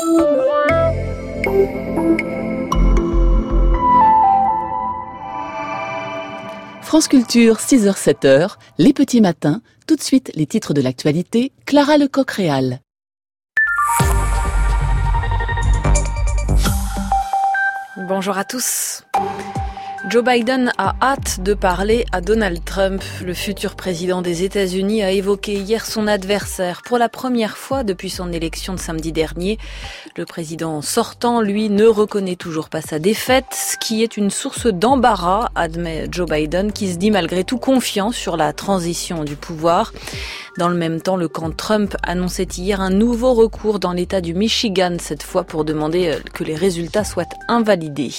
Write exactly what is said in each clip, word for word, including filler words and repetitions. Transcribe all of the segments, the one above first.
France Culture, six heures sept heures, les petits matins, tout de suite les titres de l'actualité, Clara Lecoq-Réal. Bonjour à tous. Joe Biden a hâte de parler à Donald Trump. Le futur président des États-Unis a évoqué hier son adversaire pour la première fois depuis son élection de samedi dernier. Le président sortant, lui, ne reconnaît toujours pas sa défaite, ce qui est une source d'embarras, admet Joe Biden, qui se dit malgré tout confiant sur la transition du pouvoir. Dans le même temps, le camp Trump annonçait hier un nouveau recours dans l'État du Michigan, cette fois pour demander que les résultats soient invalidés.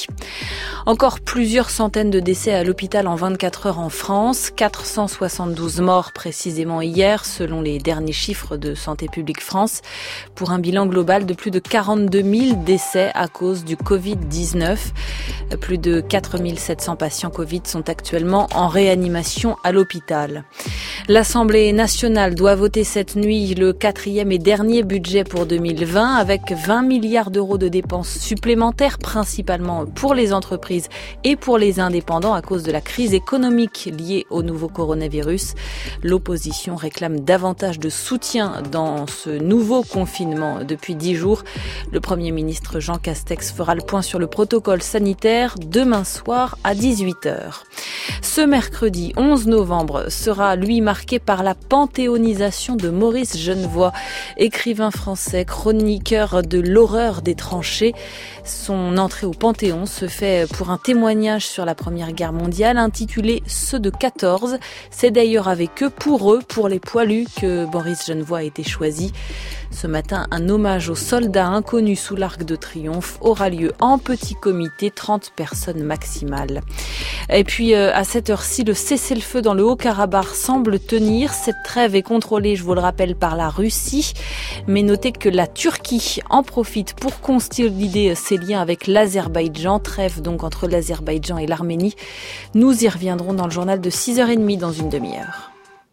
Encore plusieurs centaines de décès à l'hôpital en vingt-quatre heures en France, quatre cent soixante-douze morts précisément hier, selon les derniers chiffres de Santé publique France, pour un bilan global de plus de quarante-deux mille décès à cause du covid dix-neuf. Plus de quatre mille sept cents patients Covid sont actuellement en réanimation à l'hôpital. L'Assemblée nationale doit voter cette nuit le quatrième et dernier budget pour deux mille vingt avec vingt milliards d'euros de dépenses supplémentaires, principalement pour les entreprises et pour les indépendants à cause de la crise économique liée au nouveau coronavirus. L'opposition réclame davantage de soutien dans ce nouveau confinement depuis dix jours. Le Premier ministre Jean Castex fera le point sur le protocole sanitaire demain soir à dix-huit heures. Ce mercredi onze novembre sera lui marqué par la panthéonisation de Maurice Genevoix, écrivain français, chroniqueur de l'horreur des tranchées. Son entrée au Panthéon se fait pour un témoignage sur la Première Guerre mondiale intitulé « Ceux de quatorze ». C'est d'ailleurs avec eux, pour eux, pour les poilus, que Maurice Genevoix a été choisi. Ce matin, un hommage aux soldats inconnus sous l'Arc de Triomphe aura lieu en petit comité, trente personnes maximales. Et puis, euh, à cette heure-ci, le cessez-le-feu dans le Haut-Karabakh semble tenir. Cette trêve est contrôlée, je vous le rappelle, par la Russie. Mais notez que la Turquie en profite pour consolider ses liens avec l'Azerbaïdjan. Trêve donc entre l'Azerbaïdjan et l'Arménie. Nous y reviendrons dans le journal de six heures trente dans une demi-heure.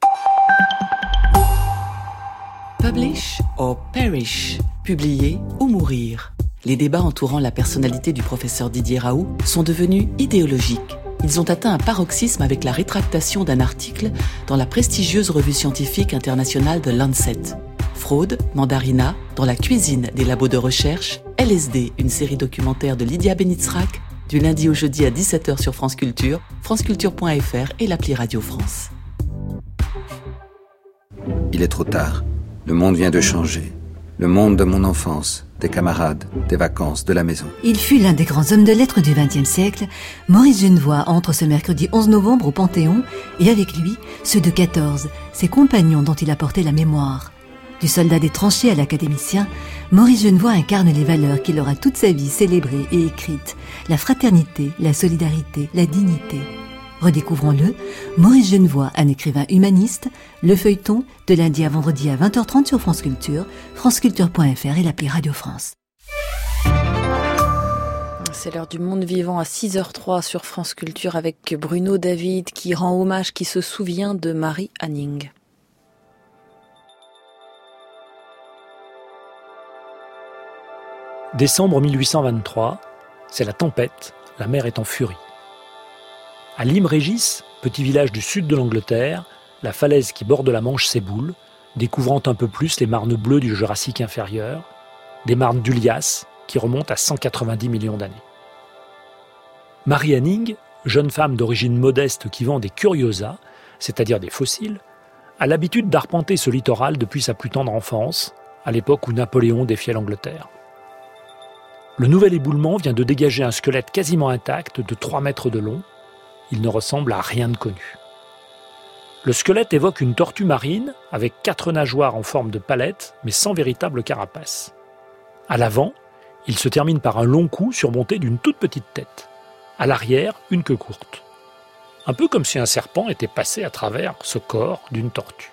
Publish or perish, publier ou mourir. Les débats entourant la personnalité du professeur Didier Raoult sont devenus idéologiques. Ils ont atteint un paroxysme avec la rétractation d'un article dans la prestigieuse revue scientifique internationale The Lancet. Fraude, mandarina, dans la cuisine des labos de recherche, L S D, une série documentaire de Lydia Benitzrak, du lundi au jeudi à dix-sept heures sur France Culture, franceculture point f r et l'appli Radio France. Il est trop tard. Le monde vient de changer. Le monde de mon enfance, des camarades, des vacances, de la maison. Il fut l'un des grands hommes de lettres du vingtième siècle. Maurice Genevoix entre ce mercredi onze novembre au Panthéon et avec lui, ceux de quatorze, ses compagnons dont il a porté la mémoire. Du soldat des tranchées à l'académicien, Maurice Genevoix incarne les valeurs qu'il aura toute sa vie célébrées et écrites. La fraternité, la solidarité, la dignité. Redécouvrons-le, Maurice Genevoix, un écrivain humaniste, le feuilleton, de lundi à vendredi à vingt heures trente sur France Culture, franceculture point f r et l'appli Radio France. C'est l'heure du monde vivant à six heures zéro trois sur France Culture avec Bruno David qui rend hommage, qui se souvient de Marie Anning. Décembre mille huit cent vingt-trois, c'est la tempête, la mer est en furie. À Lim-Régis, petit village du sud de l'Angleterre, la falaise qui borde la Manche s'éboule, découvrant un peu plus les marnes bleues du Jurassique inférieur, des marnes du Lias qui remontent à cent quatre-vingt-dix millions d'années. Marie Anning, jeune femme d'origine modeste qui vend des curiosas, c'est-à-dire des fossiles, a l'habitude d'arpenter ce littoral depuis sa plus tendre enfance, à l'époque où Napoléon défiait l'Angleterre. Le nouvel éboulement vient de dégager un squelette quasiment intact de trois mètres de long. Il ne ressemble à rien de connu. Le squelette évoque une tortue marine avec quatre nageoires en forme de palette, mais sans véritable carapace. À l'avant, il se termine par un long cou surmonté d'une toute petite tête. À l'arrière, une queue courte. Un peu comme si un serpent était passé à travers ce corps d'une tortue.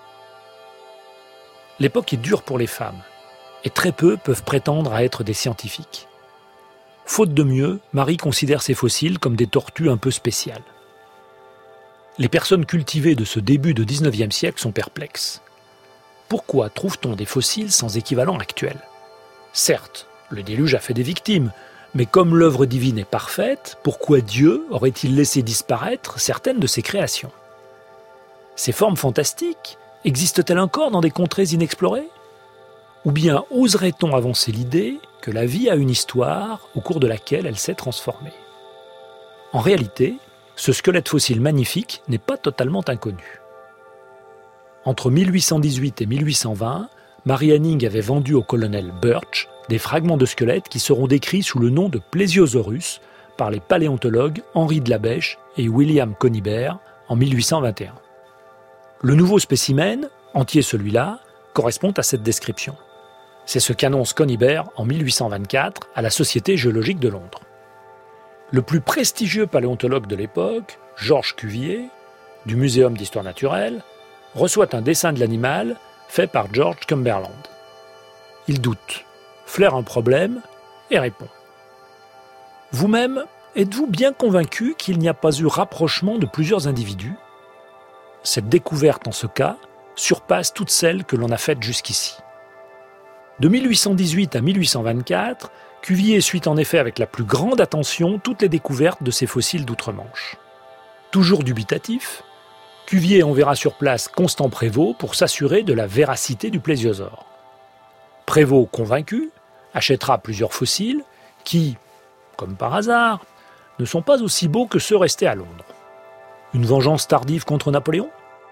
L'époque est dure pour les femmes, et très peu peuvent prétendre à être des scientifiques. Faute de mieux, Marie considère ces fossiles comme des tortues un peu spéciales. Les personnes cultivées de ce début de dix-neuvième siècle sont perplexes. Pourquoi trouve-t-on des fossiles sans équivalent actuel ? Certes, le déluge a fait des victimes, mais comme l'œuvre divine est parfaite, pourquoi Dieu aurait-il laissé disparaître certaines de ses créations ? Ces formes fantastiques existent-elles encore dans des contrées inexplorées ? Ou bien oserait-on avancer l'idée que la vie a une histoire au cours de laquelle elle s'est transformée ? En réalité, ce squelette fossile magnifique n'est pas totalement inconnu. Entre mille huit cent dix-huit et mille huit cent vingt, Mary Anning avait vendu au colonel Birch des fragments de squelettes qui seront décrits sous le nom de Plesiosaurus par les paléontologues Henri de Labèche et William Conybeare en mille huit cent vingt et un. Le nouveau spécimen, entier celui-là, correspond à cette description. C'est ce qu'annonce Conybeare en mille huit cent vingt-quatre à la Société géologique de Londres. Le plus prestigieux paléontologue de l'époque, Georges Cuvier, du Muséum d'histoire naturelle, reçoit un dessin de l'animal fait par George Cumberland. Il doute, flaire un problème et répond. Vous-même, êtes-vous bien convaincu qu'il n'y a pas eu rapprochement de plusieurs individus ? Cette découverte, en ce cas, surpasse toutes celles que l'on a faites jusqu'ici. De mille huit cent dix-huit à mille huit cent vingt-quatre, Cuvier suit en effet avec la plus grande attention toutes les découvertes de ces fossiles d'outre-Manche. Toujours dubitatif, Cuvier enverra sur place Constant Prévost pour s'assurer de la véracité du plésiosaure. Prévost, convaincu, achètera plusieurs fossiles qui, comme par hasard, ne sont pas aussi beaux que ceux restés à Londres. Une vengeance tardive contre Napoléon ?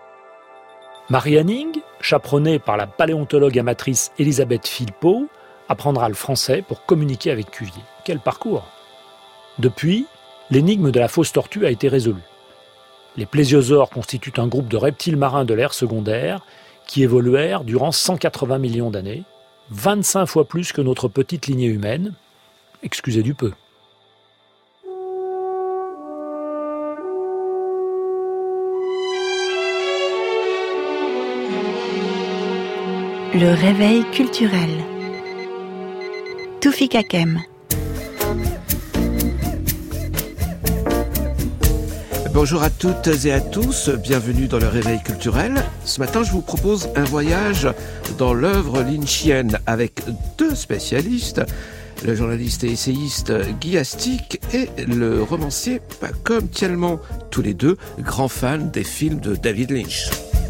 Mary Anning, chaperonnée par la paléontologue amatrice Elisabeth Philpot, apprendra le français pour communiquer avec Cuvier. Quel parcours ! Depuis, l'énigme de la fausse tortue a été résolue. Les plésiosaures constituent un groupe de reptiles marins de l'ère secondaire qui évoluèrent durant cent quatre-vingts millions d'années, vingt-cinq fois plus que notre petite lignée humaine. Excusez du peu. Le réveil culturel. Toufik Hakem. Bonjour à toutes et à tous, bienvenue dans le Réveil culturel. Ce matin, je vous propose un voyage dans l'œuvre lynchienne avec deux spécialistes, le journaliste et essayiste Guy Astic et le romancier Pacom Thielman, tous les deux grands fans des films de David Lynch.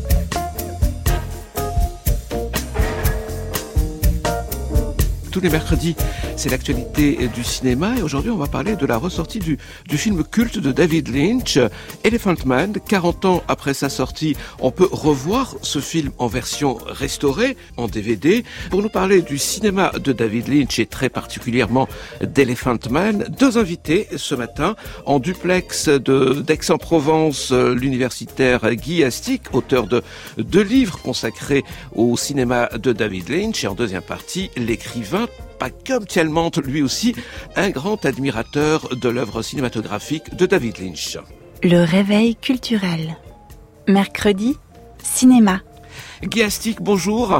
Tous les mercredis, c'est l'actualité du cinéma et aujourd'hui on va parler de la ressortie du, du film culte de David Lynch, Elephant Man. quarante ans après sa sortie, on peut revoir ce film en version restaurée, en D V D. Pour nous parler du cinéma de David Lynch et très particulièrement d'Elephant Man, deux invités ce matin en duplex de, d'Aix-en-Provence, l'universitaire Guy Astic, auteur de deux livres consacrés au cinéma de David Lynch et en deuxième partie, l'écrivain Pacom Thielman, lui aussi un grand admirateur de l'œuvre cinématographique de David Lynch. Le réveil culturel. Mercredi, cinéma. Guy Astic, bonjour.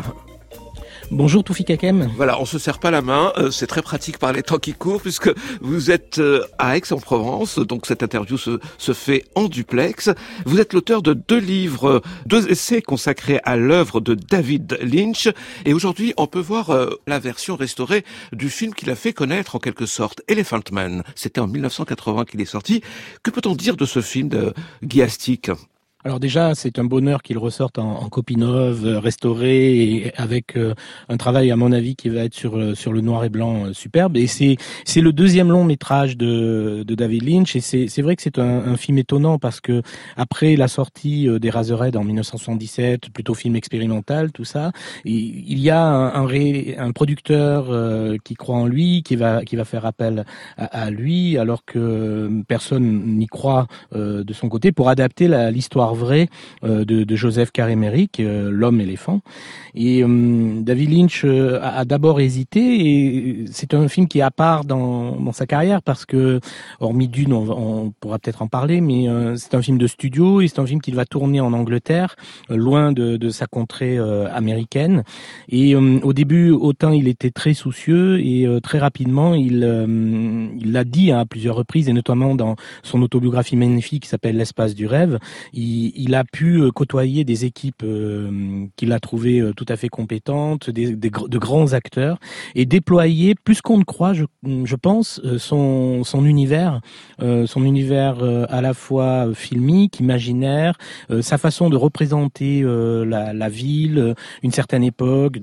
Bonjour Toufik Hakem. Voilà, on se serre pas la main, euh, c'est très pratique par les temps qui courent puisque vous êtes euh, à Aix-en-Provence, donc cette interview se, se fait en duplex. Vous êtes l'auteur de deux livres, deux essais consacrés à l'œuvre de David Lynch et aujourd'hui on peut voir euh, la version restaurée du film qu'il a fait connaître en quelque sorte, Elephant Man. C'était en dix-neuf cent quatre-vingts qu'il est sorti. Que peut-on dire de ce film de Guy Astic ? Alors déjà, c'est un bonheur qu'il ressorte en, en copie neuve, restaurée, et avec euh, un travail, à mon avis, qui va être sur sur le noir et blanc euh, superbe. Et c'est c'est le deuxième long métrage de de David Lynch. Et c'est c'est vrai que c'est un, un film étonnant parce que après la sortie euh, des Razorhead en dix-neuf cent soixante-dix-sept, plutôt film expérimental, tout ça, il, il y a un un, ré, un producteur euh, qui croit en lui, qui va qui va faire appel à, à lui, alors que personne n'y croit euh, de son côté, pour adapter la, l'histoire vrai euh, de, de Joseph Carey-Merrick, euh, l'homme éléphant. Et euh, David Lynch euh, a, a d'abord hésité et c'est un film qui est à part dans, dans sa carrière parce que, hormis Dune, on, on pourra peut-être en parler, mais euh, c'est un film de studio et c'est un film qu'il va tourner en Angleterre, euh, loin de, de sa contrée euh, américaine. Et euh, au début, autant il était très soucieux et euh, très rapidement, il euh, il l'a dit à plusieurs reprises et notamment dans son autobiographie magnifique qui s'appelle L'espace du rêve. Il il, il a pu côtoyer des équipes euh, qu'il a trouvées tout à fait compétentes, des, des, de grands acteurs, et déployer plus qu'on ne croit, je, je pense, son, son univers, euh, son univers euh, à la fois filmique, imaginaire, euh, sa façon de représenter euh, la, la ville, une certaine époque.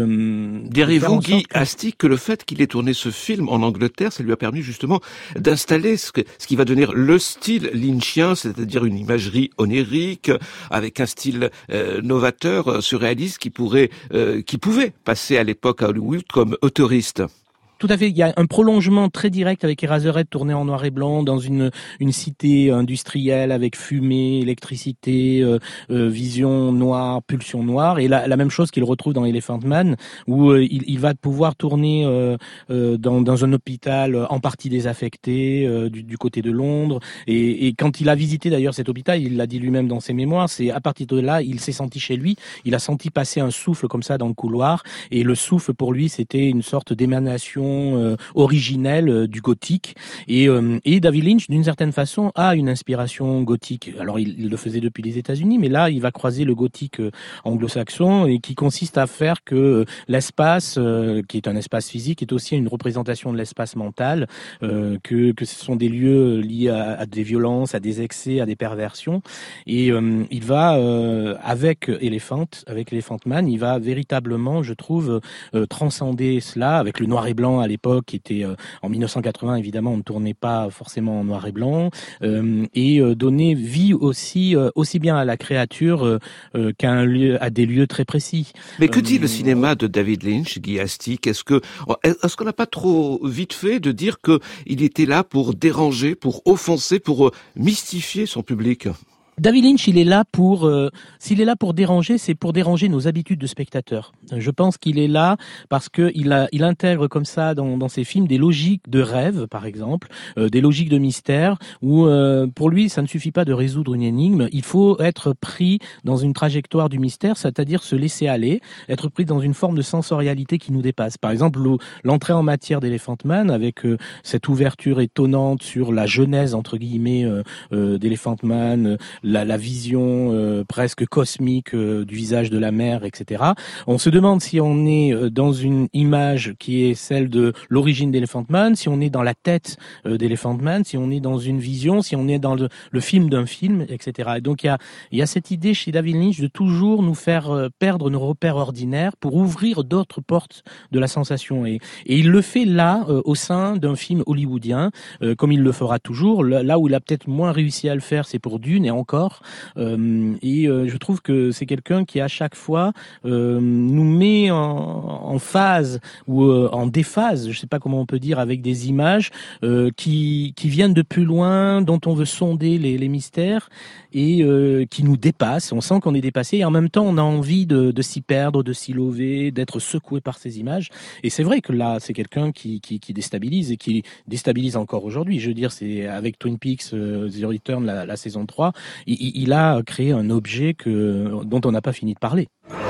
De, Diriez-vous, Guy que... Astic, que le fait qu'il ait tourné ce film en Angleterre, ça lui a permis justement d'installer ce, que, ce qui va devenir le style lynchien, c'est-à-dire une imagerie onirique, avec un style euh, novateur, surréaliste, qui pourrait, euh, qui pouvait passer à l'époque à Hollywood comme autoriste? Tout à fait. Il y a un prolongement très direct avec Eraserhead tourné en noir et blanc dans une une cité industrielle avec fumée, électricité, euh, euh, vision noire, pulsion noire. Et la, la même chose qu'il retrouve dans Elephant Man, où euh, il, il va pouvoir tourner euh, euh, dans, dans un hôpital en partie désaffecté euh, du, du côté de Londres. Et, et quand il a visité d'ailleurs cet hôpital, il l'a dit lui-même dans ses mémoires, c'est à partir de là, il s'est senti chez lui. Il a senti passer un souffle comme ça dans le couloir. Et le souffle pour lui, c'était une sorte d'émanation Euh, originelle euh, du gothique, et, euh, et David Lynch d'une certaine façon a une inspiration gothique. Alors il, il le faisait depuis les États-Unis, mais là il va croiser le gothique euh, anglo-saxon, et qui consiste à faire que euh, l'espace euh, qui est un espace physique est aussi une représentation de l'espace mental, euh, que, que ce sont des lieux liés à, à des violences, à des excès, à des perversions, et euh, il va euh, avec Elephant, avec Elephant Man, il va véritablement, je trouve, euh, transcender cela avec le noir et blanc à l'époque, qui était euh, en dix-neuf cent quatre-vingts, évidemment, on ne tournait pas forcément en noir et blanc, euh, et euh, donner vie aussi euh, aussi bien à la créature euh, euh, qu'à un lieu, à des lieux très précis. Mais que dit euh, le cinéma de David Lynch, Guy Astic? Est-ce que est-ce qu'on n'a pas trop vite fait de dire que il était là pour déranger, pour offenser, pour euh, mystifier son public? David Lynch, il est là pour, euh, s'il est là pour déranger, c'est pour déranger nos habitudes de spectateurs. Je pense qu'il est là parce que il a, il intègre comme ça dans, dans ses films des logiques de rêve, par exemple, euh, des logiques de mystère, où euh, pour lui, ça ne suffit pas de résoudre une énigme. Il faut être pris dans une trajectoire du mystère, c'est-à-dire se laisser aller, être pris dans une forme de sensorialité qui nous dépasse. Par exemple, l'entrée en matière d'Elephant Man, avec euh, cette ouverture étonnante sur la genèse entre guillemets euh, euh, d'Elephant Man. La, la vision euh, presque cosmique euh, du visage de la mer, et cetera. On se demande si on est euh, dans une image qui est celle de l'origine d'Elephant Man, si on est dans la tête euh, d'Elephant Man, si on est dans une vision, si on est dans le, le film d'un film, et cetera. Et donc il y a, il y a cette idée chez David Lynch de toujours nous faire euh, perdre nos repères ordinaires pour ouvrir d'autres portes de la sensation. Et, et il le fait là, euh, au sein d'un film hollywoodien, euh, comme il le fera toujours. Là où il a peut-être moins réussi à le faire, c'est pour Dune, et encore. Euh, et euh, je trouve que c'est quelqu'un qui à chaque fois euh, nous met en, en phase ou euh, en déphase, je sais pas comment on peut dire, avec des images euh, qui qui viennent de plus loin, dont on veut sonder les, les mystères, et euh, qui nous dépassent. On sent qu'on est dépassé, et en même temps on a envie de, de s'y perdre, de s'y lever, d'être secoué par ces images. Et c'est vrai que là c'est quelqu'un qui, qui qui déstabilise, et qui déstabilise encore aujourd'hui. Je veux dire, c'est avec Twin Peaks euh, The Return, la, la saison trois, il, il a créé un objet que, dont on n'a pas fini de parler.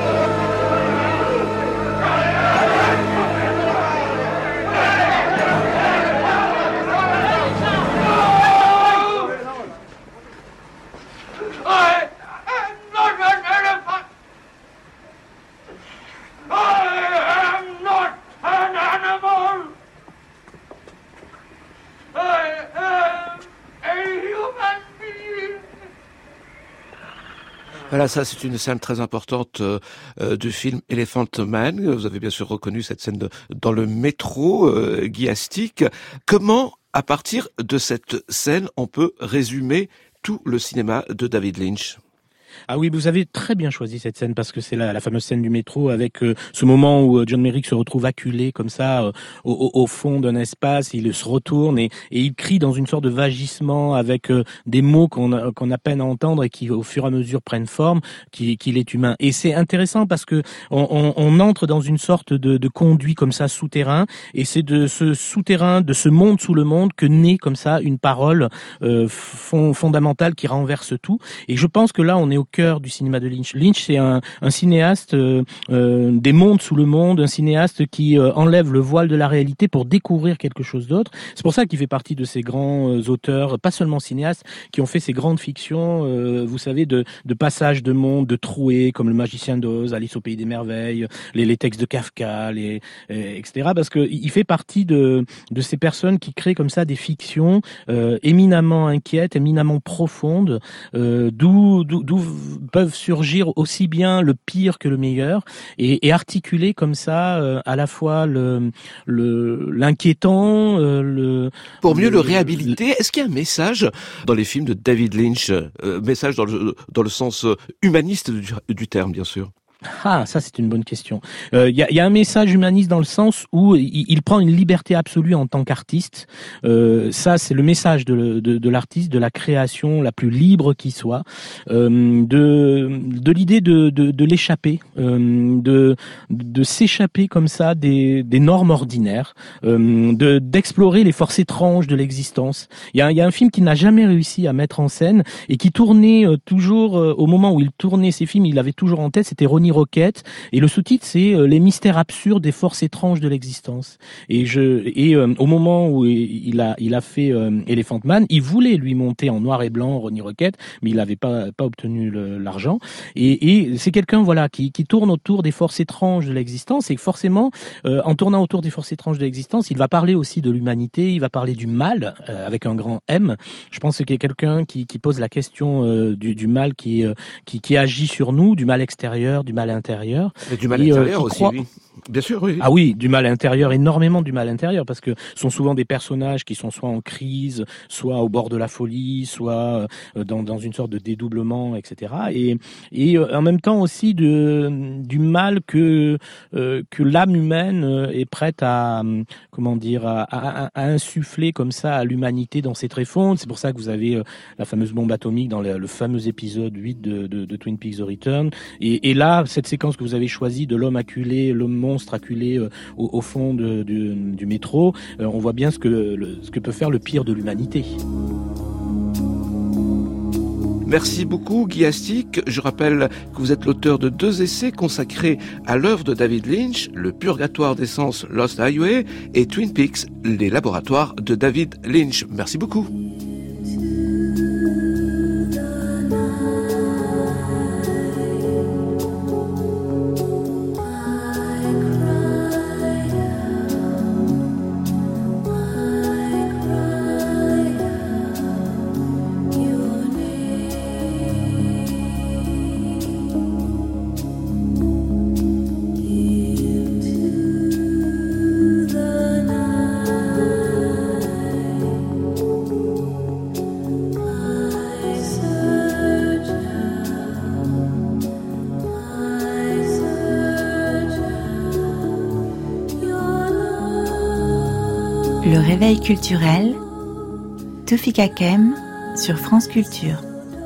Voilà, ça c'est une scène très importante euh, du film Elephant Man. Vous avez bien sûr reconnu cette scène de, dans le métro, euh, Guy Astic. Comment, à partir de cette scène, on peut résumer tout le cinéma de David Lynch? Ah oui, vous avez très bien choisi cette scène, parce que c'est la, la fameuse scène du métro avec euh, ce moment où euh, John Merrick se retrouve acculé comme ça euh, au, au fond d'un espace, il se retourne et, et il crie dans une sorte de vagissement avec euh, des mots qu'on a, qu'on a peine à entendre, et qui au fur et à mesure prennent forme, qu'il, qu'il est humain. Et c'est intéressant parce que on, on, on entre dans une sorte de, de conduit comme ça souterrain, et c'est de ce souterrain, de ce monde sous le monde, que naît comme ça une parole euh, fond, fondamentale qui renverse tout. Et je pense que là on est au cœur du cinéma de Lynch. Lynch, c'est un, un cinéaste euh, euh, des mondes sous le monde, un cinéaste qui euh, enlève le voile de la réalité pour découvrir quelque chose d'autre. C'est pour ça qu'il fait partie de ces grands euh, auteurs, pas seulement cinéastes, qui ont fait ces grandes fictions, euh, vous savez, de, de passages de monde, de trouées, comme Le Magicien d'Oz, Alice au Pays des Merveilles, les, les textes de Kafka, les, et cetera. Parce que il fait partie de, de ces personnes qui créent comme ça des fictions euh, éminemment inquiètes, éminemment profondes, euh, d'où, d'où, d'où peuvent surgir aussi bien le pire que le meilleur, et, et articuler comme ça euh, à la fois le, le l'inquiétant, euh, le pour mieux le, le réhabiliter. Le... Est-ce qu'il y a un message dans les films de David Lynch, euh, message dans le dans le sens humaniste du, du terme, bien sûr? Ah, ça c'est une bonne question. Il euh, y, a, y a un message humaniste dans le sens où il, il prend une liberté absolue en tant qu'artiste. Euh, ça c'est le message de, de, de l'artiste, de la création la plus libre qui soit, euh, de, de l'idée de, de, de l'échapper, euh, de, de s'échapper comme ça des, des normes ordinaires, euh, de, d'explorer les forces étranges de l'existence. Il y a, y a un film qu'il n'a jamais réussi à mettre en scène et qui tournait euh, toujours, euh, au moment où il tournait ses films, il avait toujours en tête, c'était Ronnie Rocket, et le sous-titre c'est euh, les mystères absurdes des forces étranges de l'existence. Et je et euh, au moment où il a il a fait euh, Elephant Man, il voulait lui monter en noir et blanc Ronnie Rocket, mais il n'avait pas pas obtenu le, l'argent. Et, et c'est quelqu'un voilà qui qui tourne autour des forces étranges de l'existence, et forcément euh, en tournant autour des forces étranges de l'existence, il va parler aussi de l'humanité, il va parler du mal euh, avec un grand M. Je pense qu'il y a quelqu'un qui qui pose la question euh, du du mal qui euh, qui qui agit sur nous, du mal extérieur, du mal intérieur. Et du mal et, intérieur euh, aussi, croit... oui. Bien sûr, oui. Ah oui, du mal intérieur, énormément du mal intérieur, parce que ce sont souvent des personnages qui sont soit en crise, soit au bord de la folie, soit dans, dans une sorte de dédoublement, et cetera. Et, et en même temps aussi de, du mal que, euh, que l'âme humaine est prête à, comment dire, à, à, à insuffler comme ça à l'humanité dans ses tréfonds. C'est pour ça que vous avez la fameuse bombe atomique dans le, le fameux épisode huit de, de, de Twin Peaks The Return. Et, et là, cette séquence que vous avez choisie de l'homme acculé, l'homme monstre acculé euh, au, au fond de, de, du métro, euh, on voit bien ce que, le, ce que peut faire le pire de l'humanité. Merci beaucoup Guy Astic. Je rappelle que vous êtes l'auteur de deux essais consacrés à l'œuvre de David Lynch, Le Purgatoire d'essence Lost Highway et Twin Peaks, les laboratoires de David Lynch. Merci beaucoup. Le réveil culturel, Toufik Hakem sur France Culture.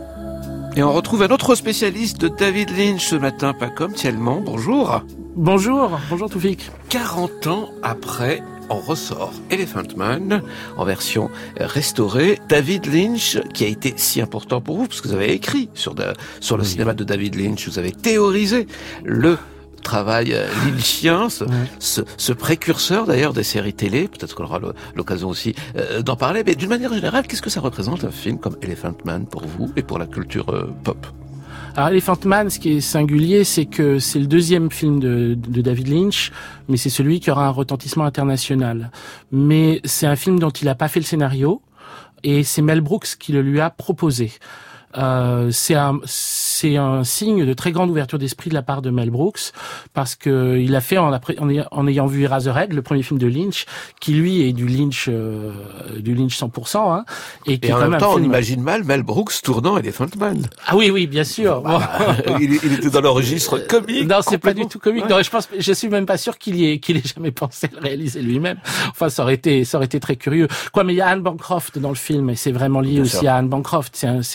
Et on retrouve un autre spécialiste de David Lynch ce matin, pas comme Thielman. Bonjour. Bonjour, bonjour Toufik. quarante ans après, on ressort Elephant Man en version restaurée. David Lynch, qui a été si important pour vous, parce que vous avez écrit sur, de, sur le cinéma de David Lynch, vous avez théorisé le travail lynchien, ce, ouais. ce, ce précurseur d'ailleurs des séries télé, peut-être qu'on aura l'occasion aussi euh, d'en parler, mais d'une manière générale, qu'est-ce que ça représente un film comme Elephant Man pour vous et pour la culture euh, pop ? Alors Elephant Man, ce qui est singulier, c'est que c'est le deuxième film de, de David Lynch, mais c'est celui qui aura un retentissement international. Mais c'est un film dont il n'a pas fait le scénario, et c'est Mel Brooks qui le lui a proposé. Euh, c'est un c'est un signe de très grande ouverture d'esprit de la part de Mel Brooks, parce que il a fait en, en, en ayant vu Eraserhead, le premier film de Lynch, qui lui est du Lynch euh, du Lynch cent pour cent, hein, et qui et est en quand même temps film... on imagine mal Mel Brooks tournant Elephant Man. Ah oui oui bien sûr. Bon. il, il était dans le registre comique. Non, c'est pas du tout comique. Ouais. Non, je pense je suis même pas sûr qu'il y ait qu'il ait jamais pensé le réaliser lui-même. Enfin ça aurait été ça aurait été très curieux. Quoi, mais il y a Anne Bancroft dans le film, et c'est vraiment lié bien aussi sûr. à Anne Bancroft. C'est un, c'est comme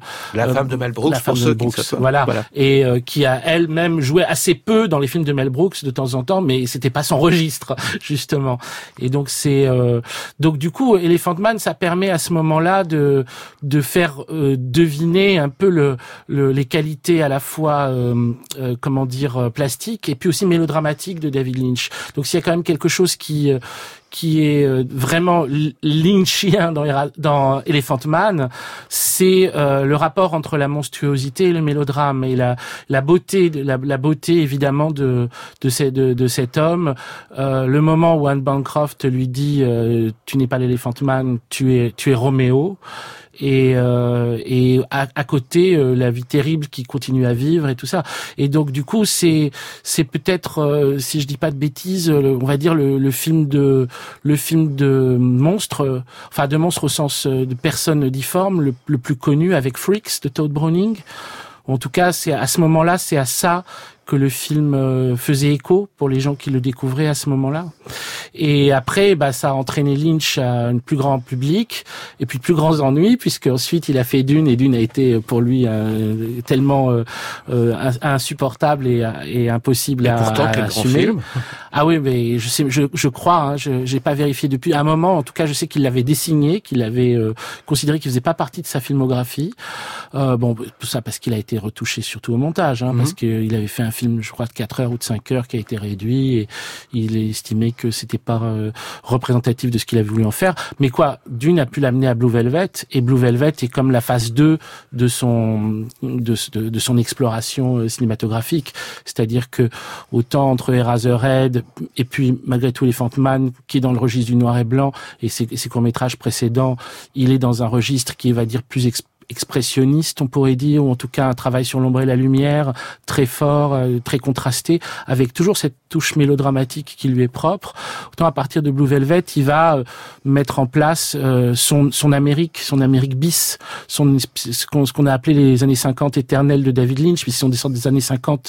la euh, femme de Mel Brooks, la femme pour de ceux Brooks, qui savent. voilà, voilà. et euh, qui a elle-même joué assez peu dans les films de Mel Brooks de temps en temps, mais c'était pas son registre justement. Et donc c'est euh, donc du coup Elephant Man, ça permet à ce moment-là de de faire euh, deviner un peu le, le les qualités à la fois euh, euh, comment dire plastiques et puis aussi mélodramatiques de David Lynch. Donc s'il y a quand même quelque chose qui euh, qui est vraiment lynchien dans, dans Elephant Man, c'est euh, le rapport entre la monstruosité et le mélodrame et la, la beauté, la, la beauté évidemment de de, ces, de, de cet homme. Euh, le moment où Anne Bancroft lui dit euh, tu n'es pas l'Elephant Man, tu es tu es Roméo. Et, euh, et à, à côté euh, la vie terrible qui continue à vivre et tout ça. Et donc du coup c'est c'est peut-être euh, si je dis pas de bêtises, le, on va dire le, le film de le film de monstre, euh, enfin de monstre au sens euh, de personne difforme, le, le plus connu avec Freaks de Todd Browning. En tout cas, c'est à ce moment-là, c'est à ça que le film euh, faisait écho pour les gens qui le découvraient à ce moment-là. Et après, bah, ça a entraîné Lynch à un plus grand public et puis plus grands ennuis, puisque ensuite il a fait Dune et Dune a été pour lui euh, tellement euh, euh, insupportable et, et impossible et à, pourtant, à quel assumer. grand film. Ah oui, mais je sais, je, je crois, hein, je j'ai pas vérifié depuis un moment. En tout cas, je sais qu'il l'avait désigné, qu'il avait euh, considéré qu'il faisait pas partie de sa filmographie. Euh, bon, tout ça parce qu'il a été retouché surtout au montage, hein, mm-hmm. parce qu'il avait fait un film, je crois, de quatre heures ou de cinq heures qui a été réduit et il estimait que c'était pas euh, représentatif de ce qu'il avait voulu en faire. Mais quoi, Dune a pu l'amener à Blue Velvet et Blue Velvet est comme la phase deux de son de, de, de son exploration euh, cinématographique. C'est-à-dire que autant entre Eraserhead et puis malgré tout Elephant Man qui est dans le registre du noir et blanc et ses, ses courts-métrages précédents, il est dans un registre qui va dire plus exp- expressionniste, on pourrait dire, ou en tout cas un travail sur l'ombre et la lumière, très fort, euh, très contrasté, avec toujours cette touche mélodramatique qui lui est propre. Autant à partir de Blue Velvet, il va euh, mettre en place euh, son, son Amérique, son Amérique bis, son, ce, qu'on, ce qu'on a appelé les années cinquante éternelles de David Lynch, puis ce sont des sortes des années cinquante,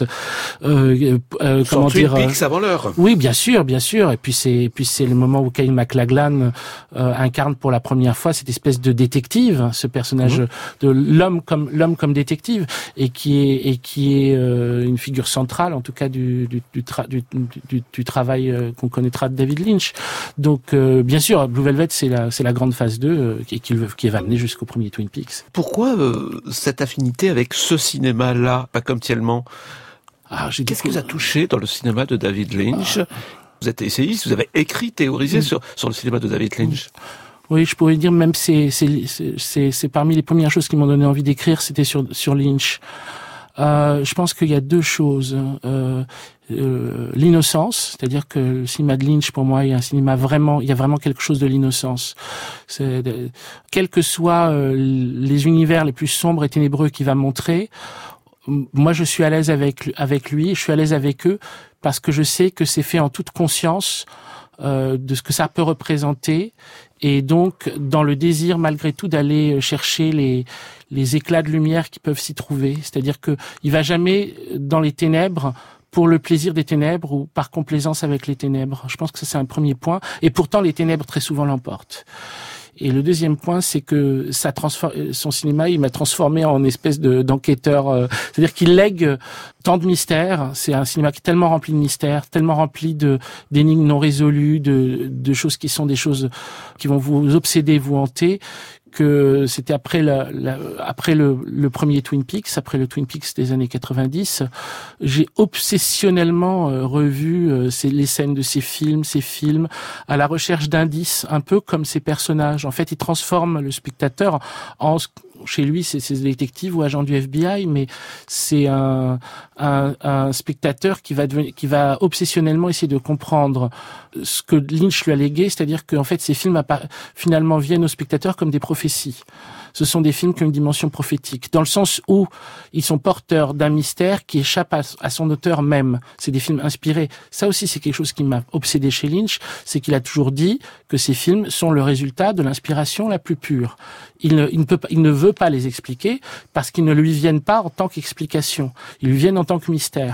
euh, euh, comment Twin dire... Peaks avant l'heure. Oui, bien sûr, bien sûr. Et puis c'est, puis c'est le moment où Kyle MacLachlan euh, incarne pour la première fois cette espèce de détective, ce personnage mmh. de l'homme comme l'homme comme détective, et qui est et qui est euh, une figure centrale, en tout cas du du du, tra- du, du, du travail euh, qu'on connaîtra de David Lynch. Donc euh, bien sûr, Blue Velvet c'est la c'est la grande phase deux euh, qui qui, qui va amener jusqu'au premier Twin Peaks. Pourquoi euh, cette affinité avec ce cinéma-là, pas comme Tielman? Ah, j'ai Qu'est-ce qui vous a touché dans le cinéma de David Lynch? Ah. Vous êtes essayiste, vous avez écrit, théorisé mmh. sur sur le cinéma de David Lynch. Mmh. Oui, je pourrais dire même c'est c'est c'est c'est parmi les premières choses qui m'ont donné envie d'écrire, c'était sur sur Lynch. Euh, je pense qu'il y a deux choses. Euh, euh, l'innocence, c'est-à-dire que le cinéma de Lynch, pour moi, il y a un cinéma vraiment, il y a vraiment quelque chose de l'innocence. C'est, de, quels que soient euh, les univers les plus sombres et ténébreux qu'il va montrer, moi, je suis à l'aise avec avec lui, je suis à l'aise avec eux parce que je sais que c'est fait en toute conscience euh, de ce que ça peut représenter. Et donc, dans le désir, malgré tout, d'aller chercher les les éclats de lumière qui peuvent s'y trouver. C'est-à-dire que il va jamais dans les ténèbres pour le plaisir des ténèbres ou par complaisance avec les ténèbres. Je pense que ça, c'est un premier point. Et pourtant, les ténèbres, très souvent, l'emportent. Et le deuxième point, c'est que ça transforme, son cinéma, il m'a transformé en espèce de, d'enquêteur. Euh, c'est-à-dire qu'il lègue tant de mystères. C'est un cinéma qui est tellement rempli de mystères, tellement rempli de d'énigmes non résolues, de, de choses qui sont des choses qui vont vous obséder, vous hanter, que c'était après la, la après le, le premier Twin Peaks, après le Twin Peaks des années quatre-vingt-dix, j'ai obsessionnellement euh, revu euh, ces, les scènes de ces films, ces films, à la recherche d'indices, un peu comme ces personnages. En fait, il transforme le spectateur en chez lui, c'est ses détectives ou agents du F B I, mais c'est un, un, un spectateur qui va devenir, qui va obsessionnellement essayer de comprendre ce que Lynch lui a légué, c'est-à-dire qu'en fait, ces films finalement viennent au spectateur comme des prophéties. Ce sont des films qui ont une dimension prophétique, dans le sens où ils sont porteurs d'un mystère qui échappe à, à son auteur même. C'est des films inspirés. Ça aussi, c'est quelque chose qui m'a obsédé chez Lynch, c'est qu'il a toujours dit que ces films sont le résultat de l'inspiration la plus pure. Il ne, il ne peut pas, il ne veut pas les expliquer parce qu'ils ne lui viennent pas en tant qu'explication. Ils lui viennent en tant que mystère.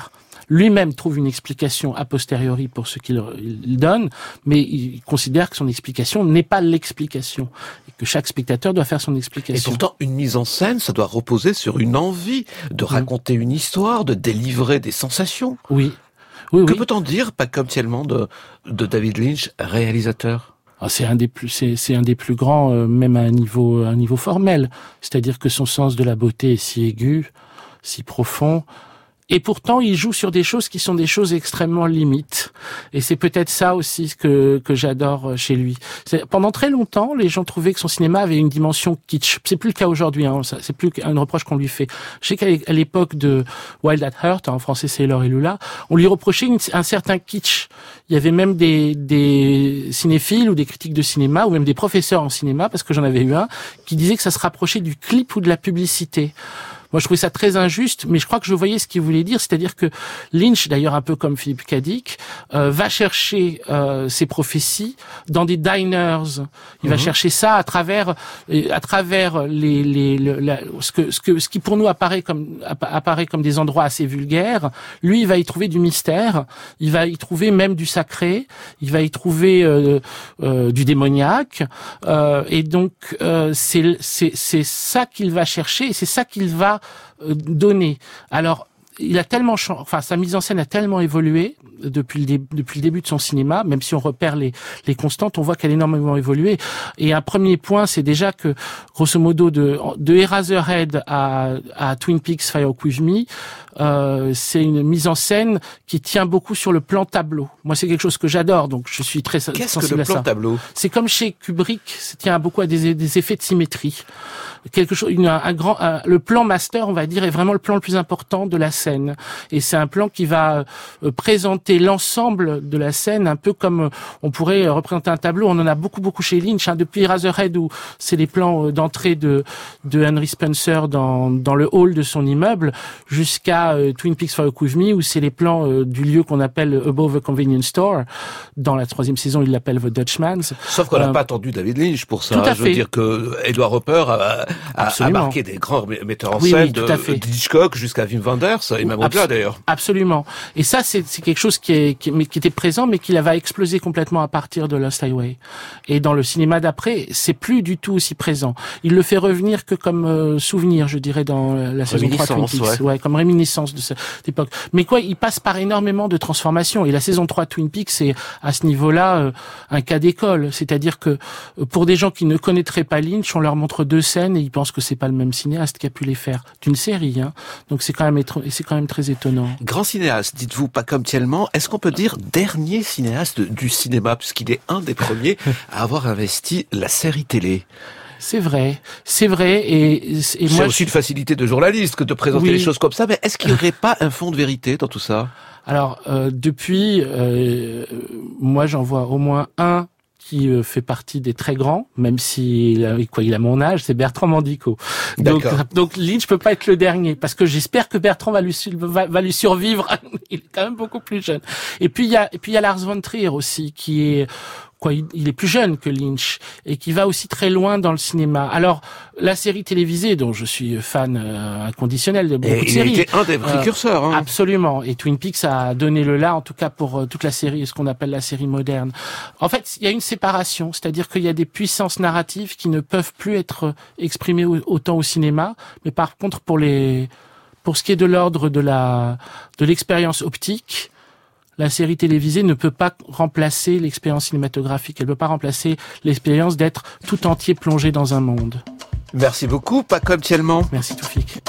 lui-même trouve une explication a posteriori pour ce qu'il il donne, mais il considère que son explication n'est pas l'explication, et que chaque spectateur doit faire son explication. Et pourtant, une mise en scène, ça doit reposer sur une envie de raconter mmh. une histoire, de délivrer des sensations. Oui. Oui, que oui. peut-on dire, pas comme tellement de, de David Lynch, réalisateur? Ah, c'est un des plus, c'est, c'est un des plus grands, euh, même à un niveau, à un niveau formel. C'est-à-dire que son sens de la beauté est si aigu, si profond. Et pourtant, il joue sur des choses qui sont des choses extrêmement limites. Et c'est peut-être ça aussi que que j'adore chez lui. C'est, pendant très longtemps, les gens trouvaient que son cinéma avait une dimension kitsch. C'est plus le cas aujourd'hui. Hein. Ça, c'est plus un reproche qu'on lui fait. Je sais qu'à l'époque de Wild at Heart, en français Sailor et Lula, on lui reprochait une, un certain kitsch. Il y avait même des des cinéphiles ou des critiques de cinéma ou même des professeurs en cinéma, parce que j'en avais eu un, qui disaient que ça se rapprochait du clip ou de la publicité. Moi, je trouvais ça très injuste, mais je crois que je voyais ce qu'il voulait dire, c'est-à-dire que Lynch, d'ailleurs un peu comme Philippe Cadic, euh, va chercher euh, ses prophéties dans des diners. Il mmh. va chercher ça à travers, à travers les, les, le, la, ce que, ce que, ce qui pour nous apparaît comme apparaît comme des endroits assez vulgaires. Lui, il va y trouver du mystère. Il va y trouver même du sacré. Il va y trouver euh, euh, du démoniaque. Euh, et donc, euh, c'est, c'est, c'est ça qu'il va chercher, et c'est ça qu'il va donné. Alors, il a tellement, enfin, sa mise en scène a tellement évolué depuis le, dé... depuis le début de son cinéma, même si on repère les, les constantes, on voit qu'elle a énormément évolué. Et un premier point, c'est déjà que, grosso modo, de, de Eraserhead à, à Twin Peaks Fire Walk With Me, euh, c'est une mise en scène qui tient beaucoup sur le plan tableau. Moi, c'est quelque chose que j'adore, donc je suis très sensible à ça. Qu'est-ce que le plan tableau? C'est comme chez Kubrick, ça tient beaucoup à des, des effets de symétrie. Quelque chose, une, un, un grand, un, le plan master, on va dire, est vraiment le plan le plus important de la scène. Et c'est un plan qui va euh, présenter l'ensemble de la scène, un peu comme euh, on pourrait euh, représenter un tableau. On en a beaucoup, beaucoup chez Lynch, hein, depuis Eraserhead, où c'est les plans euh, d'entrée de, de Henry Spencer dans, dans le hall de son immeuble, jusqu'à euh, Twin Peaks Fire Walk With Me, où c'est les plans euh, du lieu qu'on appelle Above a Convenience Store. Dans la troisième saison, il l'appelle The Dutchman's. Sauf qu'on n'a euh, pas attendu David Lynch pour ça. Tout à Je fait. veux dire que Edward Hopper a, a, a marqué des grands metteurs en oui, scène, oui, de, de Hitchcock jusqu'à Wim Wenders, et même au-delà d'ailleurs. Absolument. Et ça, c'est, c'est quelque chose qui, est, qui, qui était présent, mais qui va exploser complètement à partir de Lost Highway. Et dans le cinéma d'après, c'est plus du tout aussi présent. Il le fait revenir que comme euh, souvenir, je dirais, dans la saison trois Twin Peaks. Ouais. ouais, comme réminiscence de cette époque. Mais quoi, il passe par énormément de transformations. Et la saison trois Twin Peaks, c'est à ce niveau-là euh, un cas d'école. C'est-à-dire que euh, pour des gens qui ne connaîtraient pas Lynch, on leur montre deux scènes et ils pensent que c'est pas le même cinéaste qui a pu les faire d'une série. Hein. Donc c'est quand même étr- c'est quand même très étonnant. Grand cinéaste, dites-vous, pas comme Thielman. Est-ce qu'on peut dire dernier cinéaste du cinéma, puisqu'il est un des premiers à avoir investi la série télé? C'est vrai, c'est vrai, et, et c'est moi aussi je... une facilité de journaliste que de présenter oui. les choses comme ça. Mais est-ce qu'il n'y aurait pas un fond de vérité dans tout ça? Alors euh, depuis, euh, moi j'en vois au moins un qui euh, fait partie des très grands, même s'il a, quoi, il a mon âge, c'est Bertrand Mandico. Donc, donc Lynch peut pas être le dernier, parce que j'espère que Bertrand va lui, va, va lui survivre. Il est quand même beaucoup plus jeune. Et puis il y a, et puis il y a Lars von Trier aussi, qui est quoi, il est plus jeune que Lynch et qui va aussi très loin dans le cinéma. Alors, la série télévisée dont je suis fan euh, inconditionnel de beaucoup et de séries. Il était un des précurseurs. Euh, hein. Absolument. Et Twin Peaks a donné le là, en tout cas pour euh, toute la série, ce qu'on appelle la série moderne. En fait, il y a une séparation, c'est-à-dire qu'il y a des puissances narratives qui ne peuvent plus être exprimées autant au cinéma, mais par contre pour les, pour ce qui est de l'ordre de la, de l'expérience optique, la série télévisée ne peut pas remplacer l'expérience cinématographique. Elle ne peut pas remplacer l'expérience d'être tout entier plongé dans un monde. Merci beaucoup, Paco Thielman. Merci Toufik.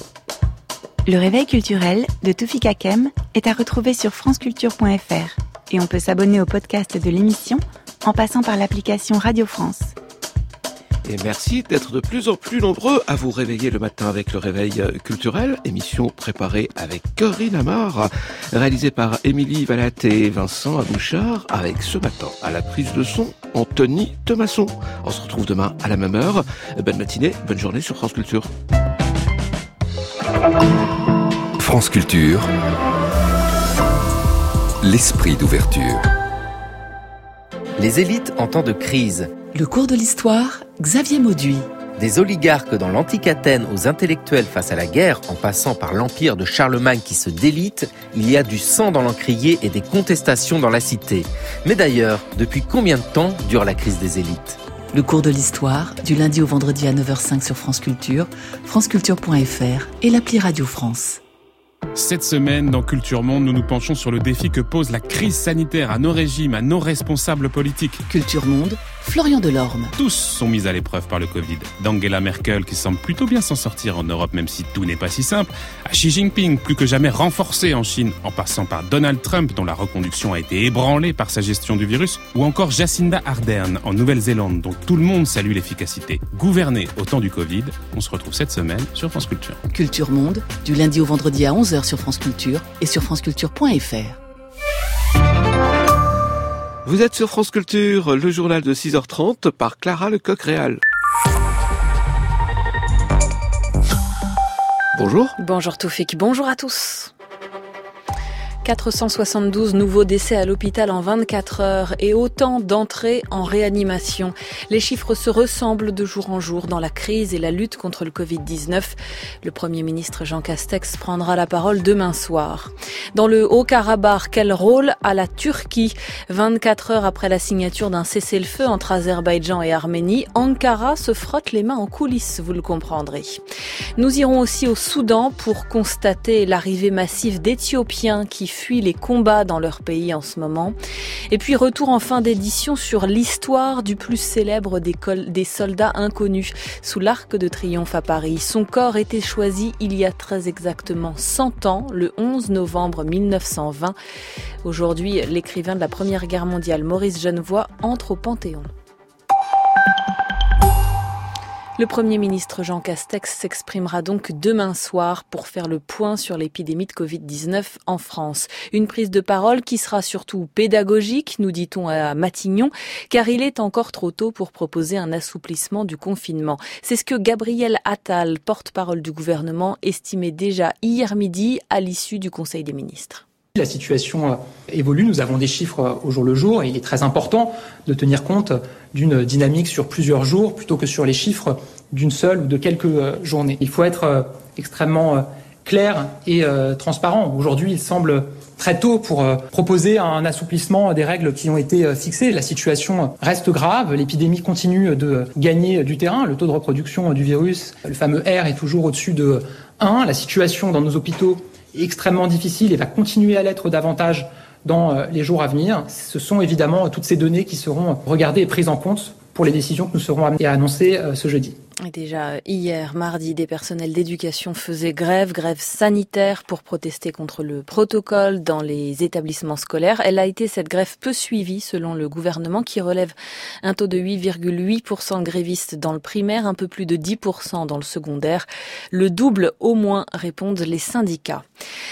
Le réveil culturel de Toufik Hakem est à retrouver sur franceculture point f r et on peut s'abonner au podcast de l'émission en passant par l'application Radio France. Et merci d'être de plus en plus nombreux à vous réveiller le matin avec le réveil culturel, émission préparée avec Corinne Amar, réalisée par Émilie Valaté et Vincent Abouchard, avec ce matin à la prise de son Anthony Thomasson. On se retrouve demain à la même heure. Bonne matinée, bonne journée sur France Culture. France Culture, l'esprit d'ouverture. Les élites en temps de crise. Le cours de l'histoire, Xavier Mauduit. Des oligarques dans l'antique Athènes aux intellectuels face à la guerre, en passant par l'empire de Charlemagne qui se délite, il y a du sang dans l'encrier et des contestations dans la cité. Mais d'ailleurs, depuis combien de temps dure la crise des élites ? Le cours de l'histoire, du lundi au vendredi à neuf heures cinq sur France Culture, franceculture point f r et l'appli Radio France. Cette semaine, dans Culture Monde, nous nous penchons sur le défi que pose la crise sanitaire à nos régimes, à nos responsables politiques. Culture Monde, Florian Delorme. Tous sont mis à l'épreuve par le Covid. D'Angela Merkel, qui semble plutôt bien s'en sortir en Europe, même si tout n'est pas si simple, à Xi Jinping, plus que jamais renforcé en Chine, en passant par Donald Trump, dont la reconduction a été ébranlée par sa gestion du virus, ou encore Jacinda Ardern, en Nouvelle-Zélande, dont tout le monde salue l'efficacité. Gouverner au temps du Covid, on se retrouve cette semaine sur France Culture. Culture Monde, du lundi au vendredi à onze heures sur France Culture et sur franceculture point f r. Vous êtes sur France Culture, le journal de six heures trente par Clara Lecoq-Réal. Bonjour. Bonjour Toufik, bonjour à tous. quatre cent soixante-douze nouveaux décès à l'hôpital en vingt-quatre heures et autant d'entrées en réanimation. Les chiffres se ressemblent de jour en jour dans la crise et la lutte contre le covid dix-neuf. Le Premier ministre Jean Castex prendra la parole demain soir. Dans le Haut-Karabakh, quel rôle a la Turquie ? vingt-quatre heures après la signature d'un cessez-le-feu entre Azerbaïdjan et Arménie, Ankara se frotte les mains en coulisses, vous le comprendrez. Nous irons aussi au Soudan pour constater l'arrivée massive d'Éthiopiens qui fuient les combats dans leur pays en ce moment. Et puis retour en fin d'édition sur l'histoire du plus célèbre des, col- des soldats inconnus sous l'Arc de Triomphe à Paris. Son corps était choisi il y a très exactement cent ans, le onze novembre mille neuf cent vingt. Aujourd'hui, l'écrivain de la Première Guerre mondiale, Maurice Genevoix, entre au Panthéon. Le Premier ministre Jean Castex s'exprimera donc demain soir pour faire le point sur l'épidémie de covid dix-neuf en France. Une prise de parole qui sera surtout pédagogique, nous dit-on à Matignon, car il est encore trop tôt pour proposer un assouplissement du confinement. C'est ce que Gabriel Attal, porte-parole du gouvernement, estimait déjà hier midi à l'issue du Conseil des ministres. La situation évolue, nous avons des chiffres au jour le jour et il est très important de tenir compte d'une dynamique sur plusieurs jours plutôt que sur les chiffres d'une seule ou de quelques journées. Il faut être extrêmement clair et transparent. Aujourd'hui, il semble très tôt pour proposer un assouplissement des règles qui ont été fixées. La situation reste grave, l'épidémie continue de gagner du terrain, le taux de reproduction du virus, le fameux R, est toujours au-dessus de un. La situation dans nos hôpitaux est extrêmement difficile et va continuer à l'être davantage dans les jours à venir. Ce sont évidemment toutes ces données qui seront regardées et prises en compte pour les décisions que nous serons amenés à annoncer ce jeudi. Et déjà hier, mardi, des personnels d'éducation faisaient grève, grève sanitaire pour protester contre le protocole dans les établissements scolaires. Elle a été, cette grève, peu suivie selon le gouvernement qui relève un taux de huit virgule huit pour cent de grévistes dans le primaire, un peu plus de dix pour cent dans le secondaire. Le double au moins, répondent les syndicats.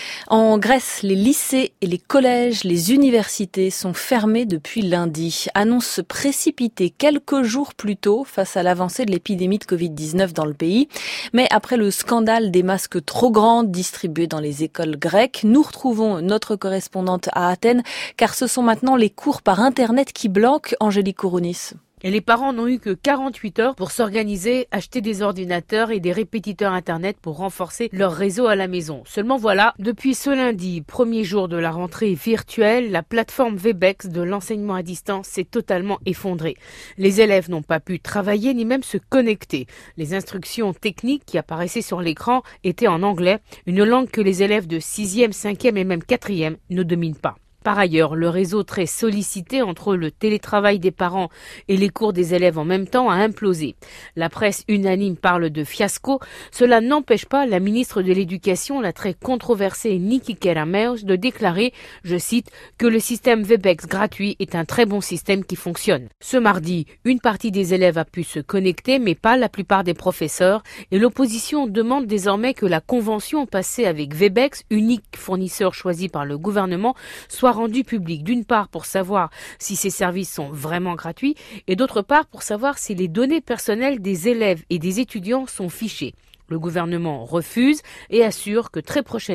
En Grèce, les lycées et les collèges, les universités sont fermés depuis lundi. Annonce précipitée quelques jours plus tôt face à l'avancée de l'épidémie de covid dix-neuf dans le pays. Mais après le scandale des masques trop grands distribués dans les écoles grecques, nous retrouvons notre correspondante à Athènes, car ce sont maintenant les cours par Internet qui bloquent, Angélique Kourounis. Et les parents n'ont eu que quarante-huit heures pour s'organiser, acheter des ordinateurs et des répétiteurs Internet pour renforcer leur réseau à la maison. Seulement voilà, depuis ce lundi, premier jour de la rentrée virtuelle, la plateforme Webex de l'enseignement à distance s'est totalement effondrée. Les élèves n'ont pas pu travailler ni même se connecter. Les instructions techniques qui apparaissaient sur l'écran étaient en anglais, une langue que les élèves de sixième, cinquième et même quatrième ne dominent pas. Par ailleurs, le réseau très sollicité entre le télétravail des parents et les cours des élèves en même temps a implosé. La presse unanime parle de fiasco. Cela n'empêche pas la ministre de l'Éducation, la très controversée Niki Kerameus, de déclarer, je cite, que le système Webex gratuit est un très bon système qui fonctionne. Ce mardi, une partie des élèves a pu se connecter, mais pas la plupart des professeurs, et l'opposition demande désormais que la convention passée avec Webex, unique fournisseur choisi par le gouvernement, soit rendu public, d'une part pour savoir si ces services sont vraiment gratuits et d'autre part pour savoir si les données personnelles des élèves et des étudiants sont fichées. Le gouvernement refuse et assure que très prochainement,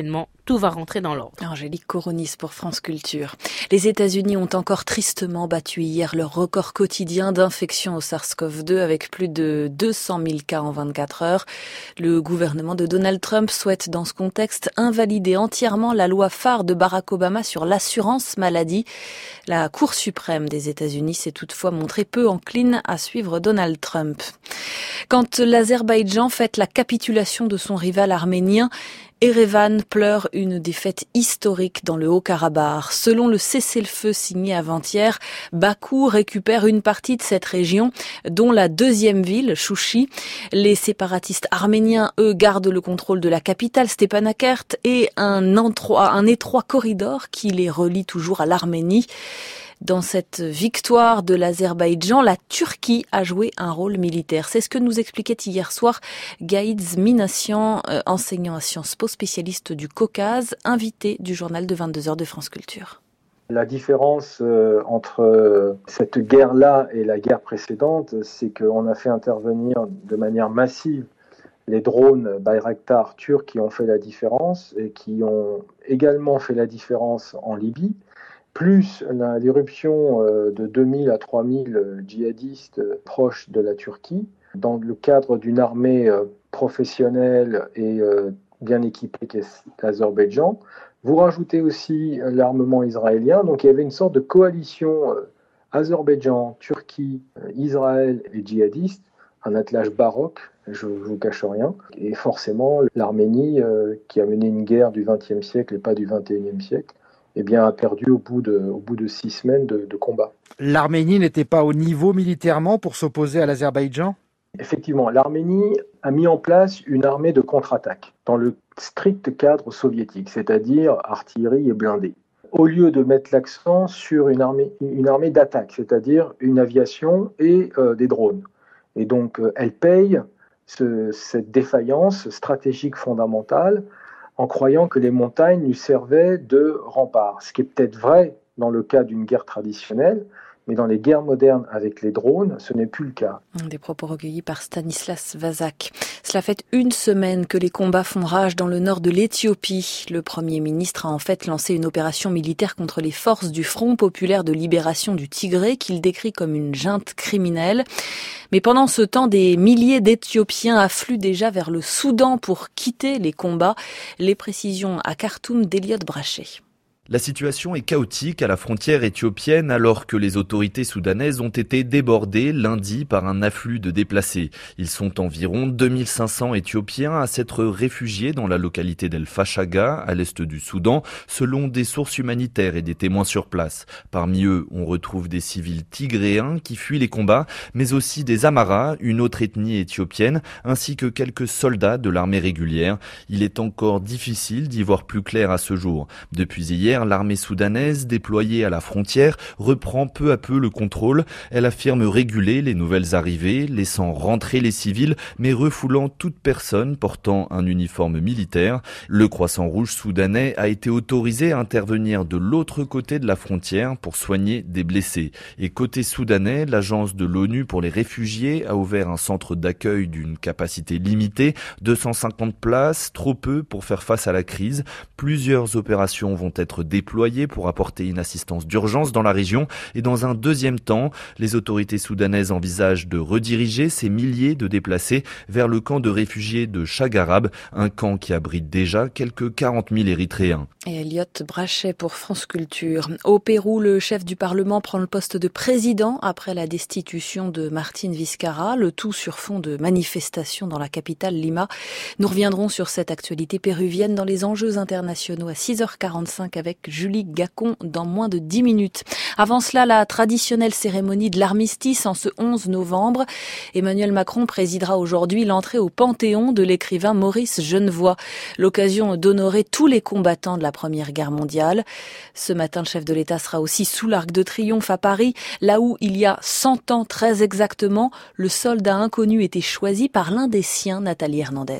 tout va rentrer dans l'ordre. Angélique Coronis pour France Culture. Les États-Unis ont encore tristement battu hier leur record quotidien d'infection au SARS-CoV deux avec plus de deux cent mille cas en vingt-quatre heures. Le gouvernement de Donald Trump souhaite dans ce contexte invalider entièrement la loi phare de Barack Obama sur l'assurance maladie. La Cour suprême des États-Unis s'est toutefois montrée peu encline à suivre Donald Trump. Quand l'Azerbaïdjan fête la capitulation de son rival arménien, Erevan pleure une défaite historique dans le Haut-Karabakh. Selon le cessez-le-feu signé avant-hier, Bakou récupère une partie de cette région, dont la deuxième ville, Chouchi. Les séparatistes arméniens, eux, gardent le contrôle de la capitale, Stepanakert, et un, entroit, un étroit corridor qui les relie toujours à l'Arménie. Dans cette victoire de l'Azerbaïdjan, la Turquie a joué un rôle militaire. C'est ce que nous expliquait hier soir Gaïdz Minassian, euh, enseignant à Sciences Po, spécialiste du Caucase, invité du journal de vingt-deux heures de France Culture. La différence euh, entre euh, cette guerre-là et la guerre précédente, c'est qu'on a fait intervenir de manière massive les drones Bayraktar turcs qui ont fait la différence et qui ont également fait la différence en Libye, plus l'éruption de deux mille à trois mille djihadistes proches de la Turquie, dans le cadre d'une armée professionnelle et bien équipée qu'est l'Azerbaïdjan. Vous rajoutez aussi l'armement israélien, donc il y avait une sorte de coalition Azerbaïdjan, Turquie, Israël et djihadistes, un attelage baroque, je ne vous cache rien. Et forcément, l'Arménie, qui a mené une guerre du vingtième siècle et pas du vingt et unième siècle, eh bien, a perdu au bout de, au bout de six semaines de, de combat. L'Arménie n'était pas au niveau militairement pour s'opposer à l'Azerbaïdjan ? Effectivement, l'Arménie a mis en place une armée de contre-attaque dans le strict cadre soviétique, c'est-à-dire artillerie et blindés. Au lieu de mettre l'accent sur une armée, une armée d'attaque, c'est-à-dire une aviation et euh, des drones. Et donc, euh, elle paye ce, cette défaillance stratégique fondamentale en croyant que les montagnes lui servaient de rempart. Ce qui est peut-être vrai dans le cas d'une guerre traditionnelle, mais dans les guerres modernes avec les drones, ce n'est plus le cas. Des propos recueillis par Stanislas Vazak. Cela fait une semaine que les combats font rage dans le nord de l'Éthiopie. Le Premier ministre a en fait lancé une opération militaire contre les forces du Front populaire de libération du Tigré, qu'il décrit comme une junte criminelle. Mais pendant ce temps, des milliers d'Éthiopiens affluent déjà vers le Soudan pour quitter les combats. Les précisions à Khartoum d'Eliott Brachet. La situation est chaotique à la frontière éthiopienne alors que les autorités soudanaises ont été débordées lundi par un afflux de déplacés. Ils sont environ deux mille cinq cents Éthiopiens à s'être réfugiés dans la localité d'El Fashaga, à l'est du Soudan, selon des sources humanitaires et des témoins sur place. Parmi eux, on retrouve des civils tigréens qui fuient les combats, mais aussi des Amharas, une autre ethnie éthiopienne, ainsi que quelques soldats de l'armée régulière. Il est encore difficile d'y voir plus clair à ce jour. Depuis hier, l'armée soudanaise, déployée à la frontière, reprend peu à peu le contrôle. Elle affirme réguler les nouvelles arrivées, laissant rentrer les civils, mais refoulant toute personne portant un uniforme militaire. Le Croissant Rouge soudanais a été autorisé à intervenir de l'autre côté de la frontière pour soigner des blessés. Et côté soudanais, l'agence de l'ONU pour les réfugiés a ouvert un centre d'accueil d'une capacité limitée, deux cent cinquante places, trop peu pour faire face à la crise. Plusieurs opérations vont être déployés pour apporter une assistance d'urgence dans la région. Et dans un deuxième temps, les autorités soudanaises envisagent de rediriger ces milliers de déplacés vers le camp de réfugiés de Chagarab, un camp qui abrite déjà quelques quarante mille Érythréens. Et Eliott Brachet pour France Culture. Au Pérou, le chef du Parlement prend le poste de président après la destitution de Martín Vizcarra, le tout sur fond de manifestations dans la capitale Lima. Nous reviendrons sur cette actualité péruvienne dans les enjeux internationaux à six heures quarante-cinq avec Julie Gacon dans moins de dix minutes. Avant cela, la traditionnelle cérémonie de l'armistice en ce onze novembre. Emmanuel Macron présidera aujourd'hui l'entrée au Panthéon de l'écrivain Maurice Genevoix. L'occasion d'honorer tous les combattants de la Première Guerre mondiale. Ce matin, le chef de l'État sera aussi sous l'Arc de Triomphe à Paris, là où, il y a cent ans très exactement, le soldat inconnu était choisi par l'un des siens, Nathalie Hernandez.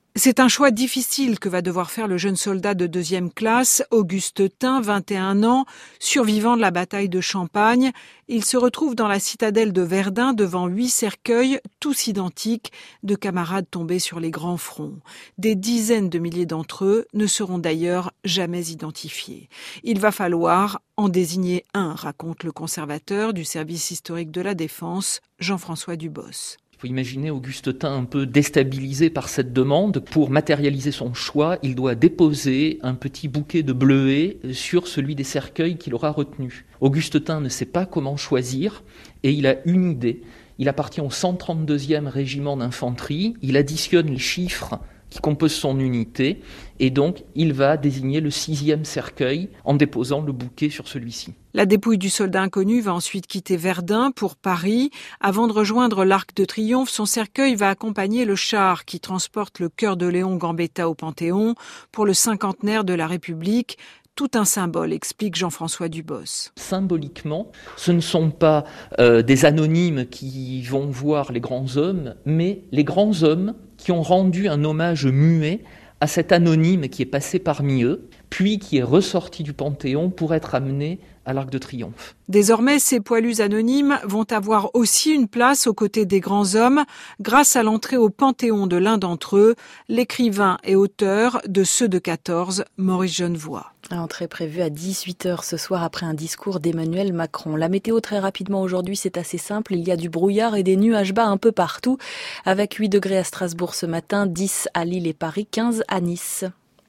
C'est un choix difficile que va devoir faire le jeune soldat de deuxième classe, Auguste Tin, vingt et un ans, survivant de la bataille de Champagne. Il se retrouve dans la citadelle de Verdun devant huit cercueils, tous identiques, de camarades tombés sur les grands fronts. Des dizaines de milliers d'entre eux ne seront d'ailleurs jamais identifiés. Il va falloir en désigner un, raconte le conservateur du service historique de la Défense, Jean-François Dubos. Il faut imaginer Auguste Tin un peu déstabilisé par cette demande. Pour matérialiser son choix, il doit déposer un petit bouquet de bleuets sur celui des cercueils qu'il aura retenu. Auguste Tin ne sait pas comment choisir et il a une idée. Il appartient au cent trente-deuxième régiment d'infanterie. Il additionne les chiffres qui composent son unité et donc il va désigner le sixième cercueil en déposant le bouquet sur celui-ci. La dépouille du soldat inconnu va ensuite quitter Verdun pour Paris. Avant de rejoindre l'Arc de Triomphe, son cercueil va accompagner le char qui transporte le cœur de Léon Gambetta au Panthéon pour le cinquantenaire de la République. Tout un symbole, explique Jean-François Dubos. Symboliquement, ce ne sont pas euh, des anonymes qui vont voir les grands hommes, mais les grands hommes qui ont rendu un hommage muet à cet anonyme qui est passé parmi eux, puis qui est ressorti du Panthéon pour être amené à l'Arc de Triomphe. Désormais, ces poilus anonymes vont avoir aussi une place aux côtés des grands hommes grâce à l'entrée au Panthéon de l'un d'entre eux, l'écrivain et auteur de Ceux de quatorze, Maurice Genevoix. Entrée prévue à dix-huit heures ce soir après un discours d'Emmanuel Macron. La météo très rapidement aujourd'hui, c'est assez simple. Il y a du brouillard et des nuages bas un peu partout, avec huit degrés à Strasbourg ce matin, dix à Lille et Paris, quinze à Nice.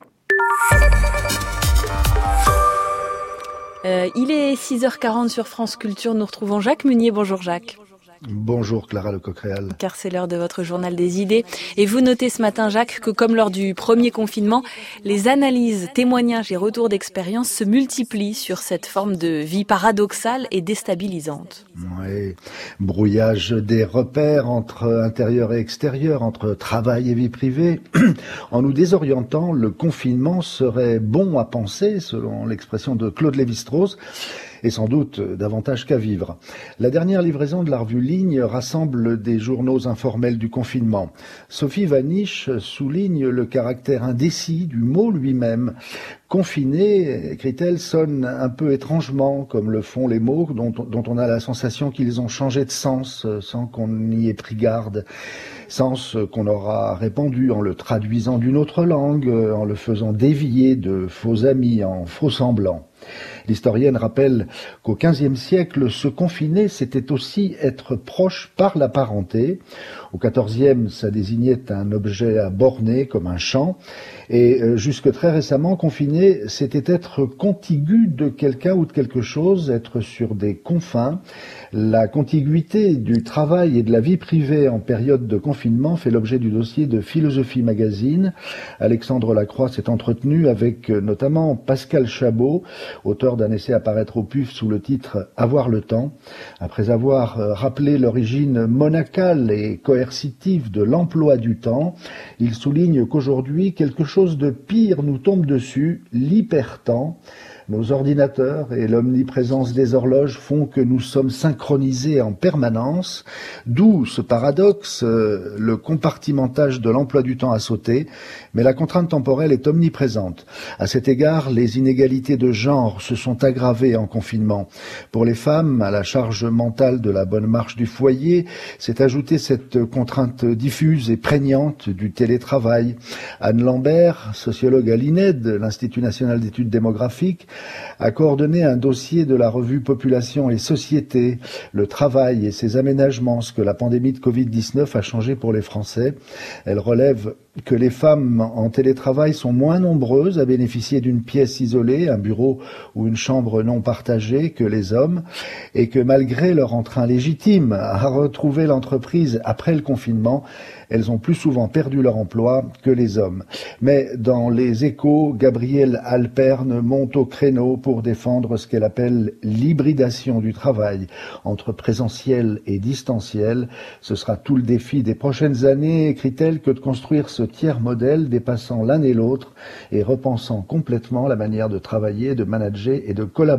Euh, il est six heures quarante sur France Culture. Nous retrouvons Jacques Munier. Bonjour Jacques. Bonjour Clara Lecoq-Réal. Car c'est l'heure de votre journal des idées. Et vous notez ce matin, Jacques, que comme lors du premier confinement, les analyses, témoignages et retours d'expérience se multiplient sur cette forme de vie paradoxale et déstabilisante. Oui, brouillage des repères entre intérieur et extérieur, entre travail et vie privée. En nous désorientant, le confinement serait bon à penser, selon l'expression de Claude Lévi-Strauss, et sans doute davantage qu'à vivre. La dernière livraison de la revue Ligne rassemble des journaux informels du confinement. Sophie Vanish souligne le caractère indécis du mot lui-même. Confiné, écrit-elle, sonne un peu étrangement, comme le font les mots dont, dont on a la sensation qu'ils ont changé de sens sans qu'on y ait pris garde. Sens qu'on aura répandu en le traduisant d'une autre langue, en le faisant dévier de faux amis, en faux semblants. L'historienne rappelle qu'au quinzième siècle, se confiner, c'était aussi être proche par la parenté. Au quatorzième, ça désignait un objet à borner, comme un champ. Et jusque très récemment, confiner, c'était être contigu de quelqu'un ou de quelque chose, être sur des confins. La contiguïté du travail et de la vie privée en période de confinement fait l'objet du dossier de Philosophie Magazine. Alexandre Lacroix s'est entretenu avec notamment Pascal Chabot, auteur d'un essai à paraître au P U F sous le titre « Avoir le temps ». Après avoir rappelé l'origine monacale et coercitive de l'emploi du temps, il souligne qu'aujourd'hui, quelque chose de pire nous tombe dessus, l'hypertemps. Nos ordinateurs et l'omniprésence des horloges font que nous sommes synchronisés en permanence, d'où ce paradoxe, euh, le compartimentage de l'emploi du temps a sauté, mais la contrainte temporelle est omniprésente. À cet égard, les inégalités de genre se sont aggravées en confinement. Pour les femmes, à la charge mentale de la bonne marche du foyer, s'est ajoutée cette contrainte diffuse et prégnante du télétravail. Anne Lambert, sociologue à l'I N E D, l'Institut national d'études démographiques, a coordonné un dossier de la revue Population et Société, le travail et ses aménagements, ce que la pandémie de covid dix-neuf a changé pour les Français. Elle relève que les femmes en télétravail sont moins nombreuses à bénéficier d'une pièce isolée, un bureau ou une chambre non partagée que les hommes, et que malgré leur entrain légitime à retrouver l'entreprise après le confinement, elles ont plus souvent perdu leur emploi que les hommes. Mais dans les Échos, Gabrielle Alperne monte au créneau pour défendre ce qu'elle appelle l'hybridation du travail entre présentiel et distanciel. Ce sera tout le défi des prochaines années, écrit-elle, que de construire ce tiers modèle dépassant l'un et l'autre et repensant complètement la manière de travailler, de manager et de collaborer.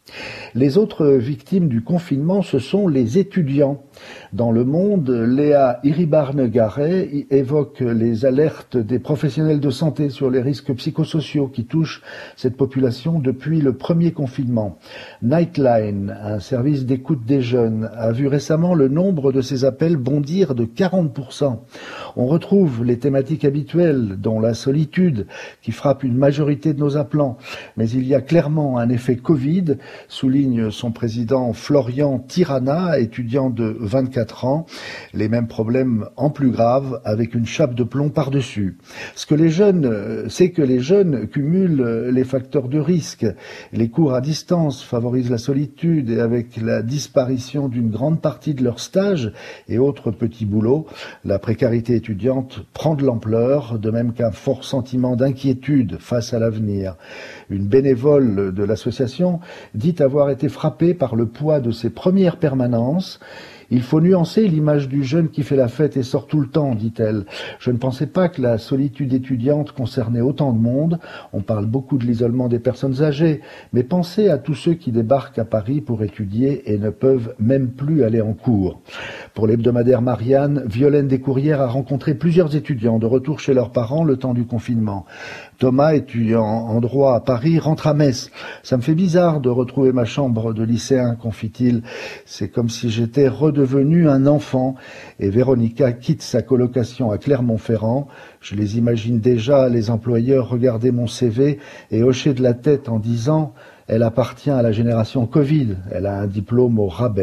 Les autres victimes du confinement, ce sont les étudiants. Dans Le Monde, Léa Iribarne-Garay évoque les alertes des professionnels de santé sur les risques psychosociaux qui touchent cette population depuis le premier confinement. Nightline, un service d'écoute des jeunes, a vu récemment le nombre de ces appels bondir de quarante pour cent. On retrouve les thématiques habituelles, dont la solitude, qui frappe une majorité de nos appelants. Mais il y a clairement un effet Covid, souligne son président Florian Tirana, étudiant de vingt-quatre ans. Les mêmes problèmes en plus grave, avec une chape de plomb par-dessus. Ce que les jeunes, c'est que les jeunes cumulent les facteurs de risque. Les cours à distance favorisent la solitude et avec la disparition d'une grande partie de leur stage et autres petits boulots, la précarité étudiante prend de l'ampleur, de même qu'un fort sentiment d'inquiétude face à l'avenir. Une bénévole de l'association dit avoir été frappée par le poids de ses premières permanences. Il faut nuancer l'image du jeune qui fait la fête et sort tout le temps, dit-elle. Je ne pensais pas que la solitude étudiante concernait autant de monde. On parle beaucoup de l'isolement des personnes âgées, mais pensez à tous ceux qui débarquent à Paris pour étudier et ne peuvent même plus aller en cours. Pour l'hebdomadaire Marianne, Violaine Descourrières a rencontré plusieurs étudiants de retour chez leurs parents le temps du confinement. Thomas, étudiant en droit à Paris, rentre à Metz. Ça me fait bizarre de retrouver ma chambre de lycéen, confie-t-il. C'est comme si j'étais redevenu un enfant. Et Véronica quitte sa colocation à Clermont-Ferrand. Je les imagine déjà, les employeurs, regarder mon C V et hocher de la tête en disant « Elle appartient à la génération Covid. Elle a un diplôme au rabais. »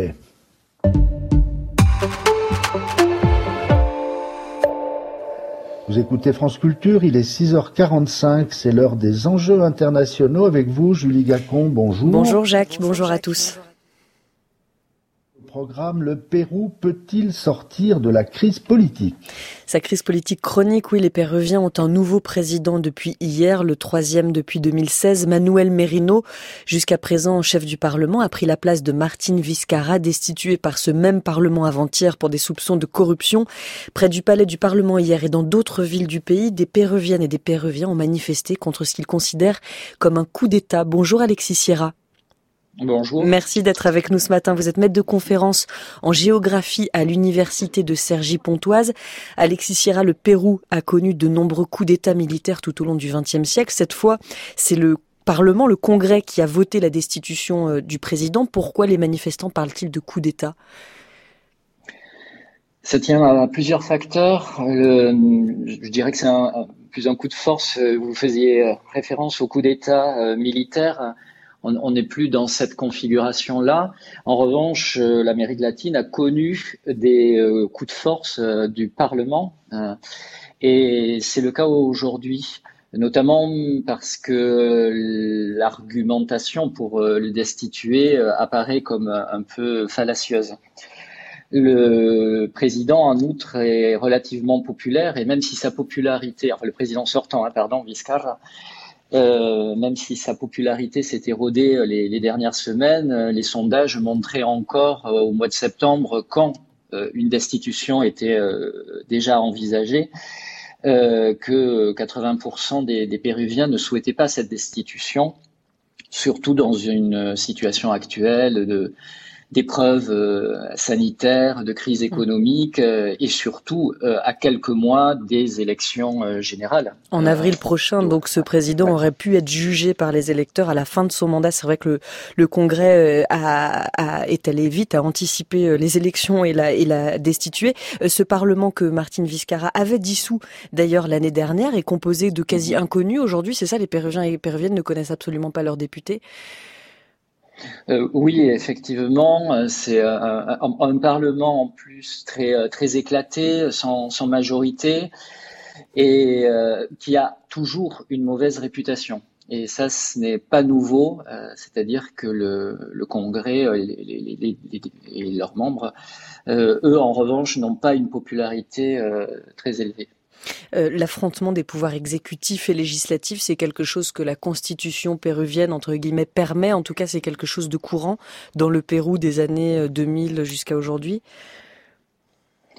Vous écoutez France Culture, il est six heures quarante-cinq, c'est l'heure des enjeux internationaux avec vous, Julie Gacon, bonjour. Bonjour Jacques, bonjour à tous. Programme, le Pérou peut-il sortir de la crise politique ? Sa crise politique chronique, oui, les Péruviens ont un nouveau président depuis hier, le troisième depuis deux mille seize. Manuel Merino, jusqu'à présent chef du Parlement, a pris la place de Martín Vizcarra, destitué par ce même Parlement avant-hier pour des soupçons de corruption. Près du palais du Parlement hier et dans d'autres villes du pays, des Péruviennes et des Péruviens ont manifesté contre ce qu'ils considèrent comme un coup d'État. Bonjour Alexis Sierra. Bonjour. Merci d'être avec nous ce matin. Vous êtes maître de conférence en géographie à l'université de Cergy-Pontoise. Alexis Sierra, le Pérou a connu de nombreux coups d'État militaires tout au long du vingtième siècle. Cette fois, c'est le Parlement, le Congrès qui a voté la destitution du président. Pourquoi les manifestants parlent-ils de coup d'État ? Ça tient à plusieurs facteurs. Euh, je dirais que c'est un, plus un coup de force. Vous faisiez référence au coup d'État euh, militaire. On n'est plus dans cette configuration-là. En revanche, euh, l'Amérique latine a connu des euh, coups de force euh, du Parlement, euh, et c'est le cas aujourd'hui, notamment parce que l'argumentation pour euh, le destituer euh, apparaît comme un peu fallacieuse. Le président, en outre, est relativement populaire, et même si sa popularité, enfin le président sortant, hein, pardon, Vizcarra, Euh, même si sa popularité s'est érodée les, les dernières semaines, euh, les sondages montraient encore euh, au mois de septembre, quand euh, une destitution était euh, déjà envisagée, euh, que quatre-vingts pour cent des, des Péruviens ne souhaitaient pas cette destitution, surtout dans une situation actuelle de d'épreuves euh, sanitaires, de crise économique euh, et surtout euh, à quelques mois des élections euh, générales. En avril prochain, donc ce président ouais. aurait pu être jugé par les électeurs à la fin de son mandat. C'est vrai que le, le Congrès a, a, est allé vite, a anticipé les élections et l'a, et l'a destitué. Ce Parlement que Martín Vizcarra avait dissous d'ailleurs l'année dernière est composé de quasi inconnus. Aujourd'hui, c'est ça, les Péruviens et les Péruviennes ne connaissent absolument pas leurs députés. Euh, oui, effectivement, c'est un, un, un Parlement en plus très très éclaté, sans, sans majorité, et euh, qui a toujours une mauvaise réputation. Et ça, ce n'est pas nouveau, euh, c'est-à-dire que le, le Congrès euh, les, les, les, les, et leurs membres, euh, eux, en revanche, n'ont pas une popularité euh, très élevée. Euh, l'affrontement des pouvoirs exécutifs et législatifs, c'est quelque chose que la constitution péruvienne, entre guillemets, permet. En tout cas, c'est quelque chose de courant dans le Pérou des années deux mille jusqu'à aujourd'hui.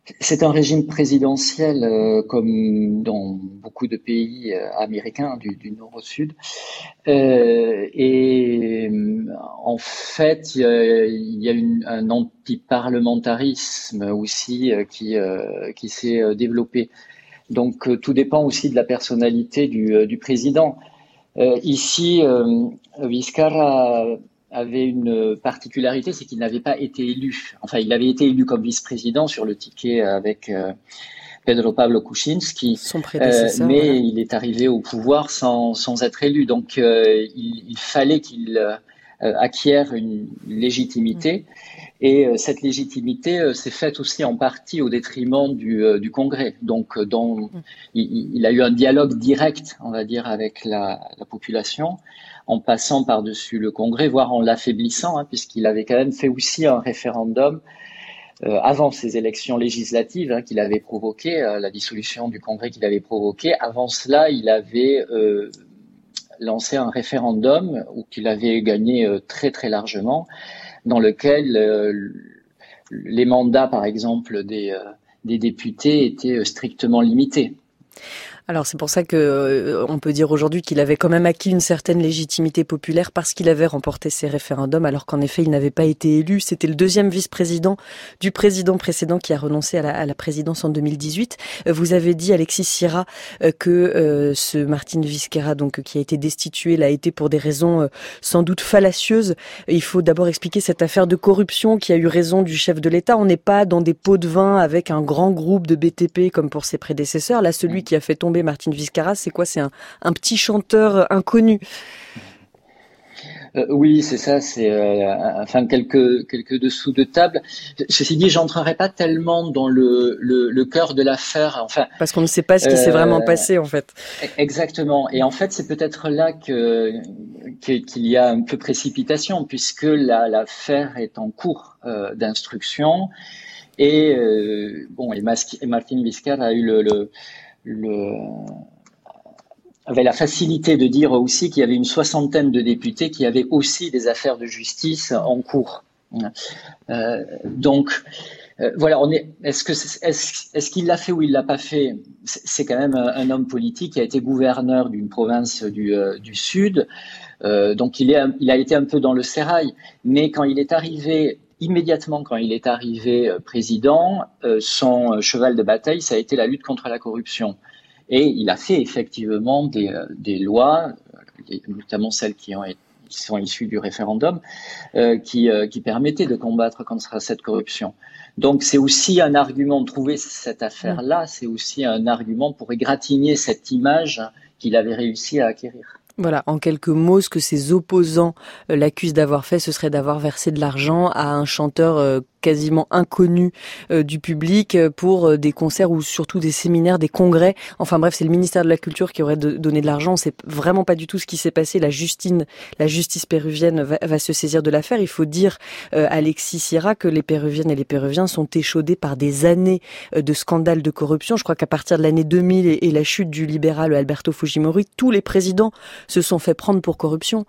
C'est un régime présidentiel euh, comme dans beaucoup de pays euh, américains du, du nord au sud. Euh, et en fait, il y a, il y a une, un antiparlementarisme aussi euh, qui, euh, qui s'est euh, développé. Donc euh, tout dépend aussi de la personnalité du, euh, du président. Euh, ici, euh, Vizcarra avait une particularité, c'est qu'il n'avait pas été élu. Enfin, il avait été élu comme vice-président sur le ticket avec euh, Pedro Pablo Kuczynski, son prédécesseur, euh, mais voilà. il est arrivé au pouvoir sans, sans être élu. Donc, euh, il, il fallait qu'il euh, acquiert une légitimité. Et euh, cette légitimité euh, s'est faite aussi en partie au détriment du, euh, du Congrès. Donc, euh, dont, il, il a eu un dialogue direct, on va dire, avec la, la population, en passant par-dessus le Congrès, voire en l'affaiblissant, hein, puisqu'il avait quand même fait aussi un référendum euh, avant ces élections législatives hein, qu'il avait provoquées, euh, la dissolution du Congrès qu'il avait provoquée. Avant cela, il avait euh, lancé un référendum où qu'il avait gagné euh, très très largement, dans lequel euh, les mandats, par exemple, des, euh, des députés étaient strictement limités. Alors c'est pour ça que euh, on peut dire aujourd'hui qu'il avait quand même acquis une certaine légitimité populaire parce qu'il avait remporté ces référendums, alors qu'en effet il n'avait pas été élu. C'était le deuxième vice-président du président précédent qui a renoncé à la, à la présidence en deux mille dix-huit. Euh, vous avez dit, Alexis Sira, euh, que euh, ce Martín Vizcarra, donc qui a été destitué, l'a été pour des raisons euh, sans doute fallacieuses. Il faut d'abord expliquer cette affaire de corruption qui a eu raison du chef de l'État. On n'est pas dans des pots de vin avec un grand groupe de B T P comme pour ses prédécesseurs. Là, celui qui a fait tomber Martín Vizcarra, c'est quoi? C'est un, un petit chanteur inconnu. Euh, oui, c'est ça, c'est euh, enfin quelques quelques dessous de table. Ceci dit, j'entrerai pas tellement dans le le, le cœur de l'affaire. Enfin, parce qu'on ne sait pas ce qui euh, s'est vraiment passé en fait. Exactement. Et en fait, c'est peut-être là que qu'il y a un peu précipitation, puisque la, l'affaire est en cours euh, d'instruction. Et euh, bon, et, Mas- et Martín Vizcarra a eu le, le Le, avait la facilité de dire aussi qu'il y avait une soixantaine de députés qui avaient aussi des affaires de justice en cours. Euh, donc, euh, voilà, on est, est-ce que, est-ce, est-ce qu'il l'a fait ou il l'a pas fait? C'est, c'est quand même un, un homme politique qui a été gouverneur d'une province du, euh, du Sud. Euh, donc, il est, il a été un peu dans le sérail. Mais quand il est arrivé, immédiatement quand il est arrivé président, euh, son cheval de bataille, ça a été la lutte contre la corruption. Et il a fait effectivement des, des lois, notamment celles qui, ont, qui sont issues du référendum, euh, qui, euh, qui permettaient de combattre contre cette corruption. Donc c'est aussi un argument de trouver cette affaire-là, c'est aussi un argument pour égratigner cette image qu'il avait réussi à acquérir. Voilà, en quelques mots, ce que ses opposants euh, l'accusent d'avoir fait, ce serait d'avoir versé de l'argent à un chanteur euh, quasiment inconnu euh, du public euh, pour euh, des concerts ou surtout des séminaires, des congrès. Enfin bref, c'est le ministère de la Culture qui aurait de, donné de l'argent. C'est vraiment pas du tout ce qui s'est passé. La Justine, la justice péruvienne va, va se saisir de l'affaire. Il faut dire, euh, Alexis Sira, que les Péruviennes et les Péruviens sont échaudés par des années euh, de scandales de corruption. Je crois qu'à partir de l'année deux mille et, et la chute du libéral Alberto Fujimori, tous les présidents se sont fait prendre pour corruption.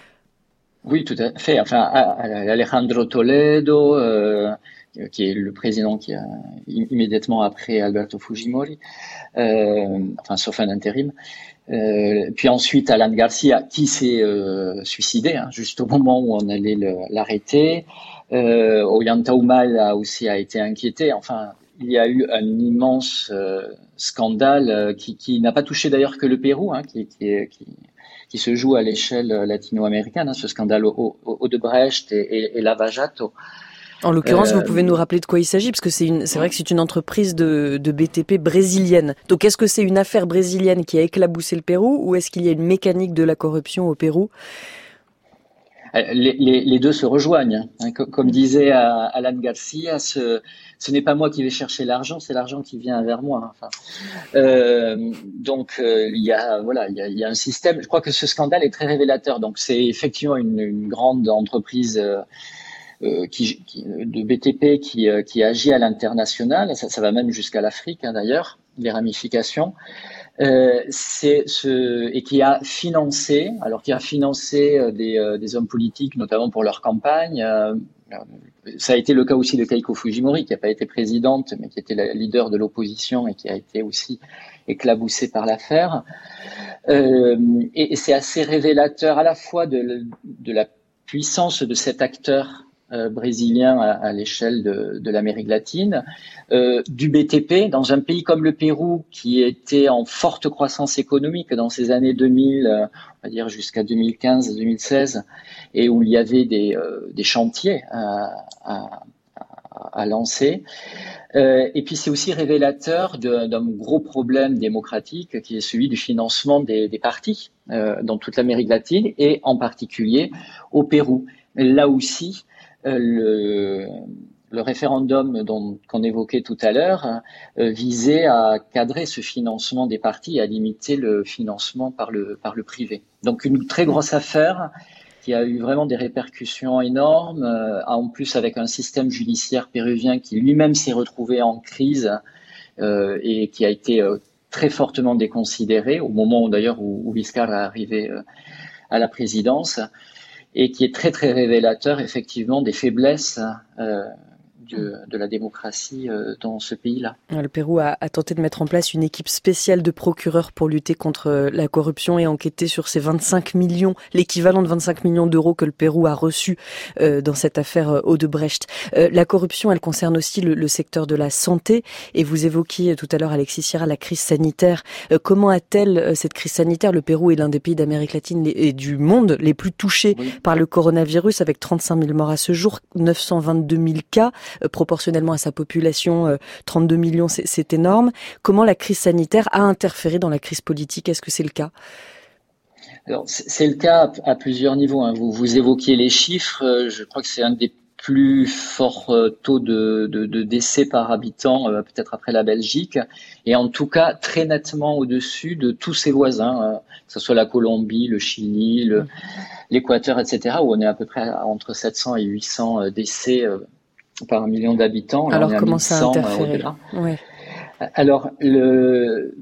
Oui, tout à fait. Enfin, Alejandro Toledo, euh, qui est le président qui a immédiatement après Alberto Fujimori, euh, enfin sauf un intérim. Euh, puis ensuite Alan Garcia, qui s'est euh, suicidé hein, juste au moment où on allait le, l'arrêter. Euh, Ollanta Humala a aussi a été inquiété. Enfin, il y a eu un immense euh, scandale euh, qui, qui n'a pas touché d'ailleurs que le Pérou, hein, qui, qui, qui qui se joue à l'échelle latino-américaine, hein, ce scandale au, au, Odebrecht et, et, et Lava Jato. En l'occurrence, euh, vous pouvez nous rappeler de quoi il s'agit, parce que c'est, une, c'est vrai que c'est une entreprise de, de B T P brésilienne. Donc est-ce que c'est une affaire brésilienne qui a éclaboussé le Pérou, ou est-ce qu'il y a une mécanique de la corruption au Pérou ? Les, les, les deux se rejoignent. Hein. Comme disait Alan Garcia, ce, ce n'est pas moi qui vais chercher l'argent, c'est l'argent qui vient vers moi. Enfin, euh, donc euh, il y a voilà, il y a, il y a un système. Je crois que ce scandale est très révélateur. Donc c'est effectivement une, une grande entreprise euh, euh, qui, qui, de B T P qui, euh, qui agit à l'international. Ça, ça va même jusqu'à l'Afrique hein, d'ailleurs, les ramifications. Euh, c'est ce et qui a financé, alors qui a financé euh, des, euh, des hommes politiques, notamment pour leur campagne, euh, Ça a été le cas aussi de Keiko Fujimori, qui n'a pas été présidente, mais qui était la leader de l'opposition et qui a été aussi éclaboussée par l'affaire. Euh, et, et c'est assez révélateur à la fois de, de la puissance de cet acteur euh, brésilien à, à l'échelle de, de l'Amérique latine, euh, du B T P, dans un pays comme le Pérou, qui était en forte croissance économique dans ces années deux mille, euh, on va dire jusqu'à deux mille quinze deux mille seize, et où il y avait des, euh, des chantiers à, à, à lancer. Euh, et puis c'est aussi révélateur de, d'un gros problème démocratique qui est celui du financement des, des partis euh, dans toute l'Amérique latine et en particulier au Pérou. Là aussi, euh, le, le référendum dont, qu'on évoquait tout à l'heure euh, visait à cadrer ce financement des partis et à limiter le financement par le, par le privé. Donc une très grosse affaire qui a eu vraiment des répercussions énormes, euh, en plus avec un système judiciaire péruvien qui lui-même s'est retrouvé en crise euh, et qui a été euh, très fortement déconsidéré au moment où, d'ailleurs où, où Vizcarra est arrivé euh, à la présidence, et qui est très très révélateur effectivement des faiblesses euh, de, de la démocratie euh, dans ce pays-là. Le Pérou a, a tenté de mettre en place une équipe spéciale de procureurs pour lutter contre la corruption et enquêter sur ces vingt-cinq millions, l'équivalent de vingt-cinq millions d'euros que le Pérou a reçus euh, dans cette affaire euh, Odebrecht. Euh, la corruption, elle concerne aussi le, le secteur de la santé, et vous évoquiez tout à l'heure, Alexis Sierra, la crise sanitaire. Euh, comment a-t-elle euh, cette crise sanitaire? Le Pérou est l'un des pays d'Amérique latine et du monde les plus touchés oui. par le coronavirus, avec trente-cinq mille morts à ce jour, neuf cent vingt-deux mille cas. Euh, proportionnellement à sa population, euh, trente-deux millions, c'est, c'est énorme. Comment la crise sanitaire a interféré dans la crise politique? Est-ce que c'est le cas? Alors, c'est le cas à plusieurs niveaux. Hein. Vous, vous évoquiez les chiffres. Je crois que c'est un des plus forts taux de, de, de décès par habitant, euh, peut-être après la Belgique, et en tout cas très nettement au-dessus de tous ses voisins, euh, que ce soit la Colombie, le Chili, le, l'Équateur, et cetera, où on est à peu près à, entre sept cents et huit cents décès euh, par un million d'habitants. Là, Alors comment ça a interféré? Ouais. Alors le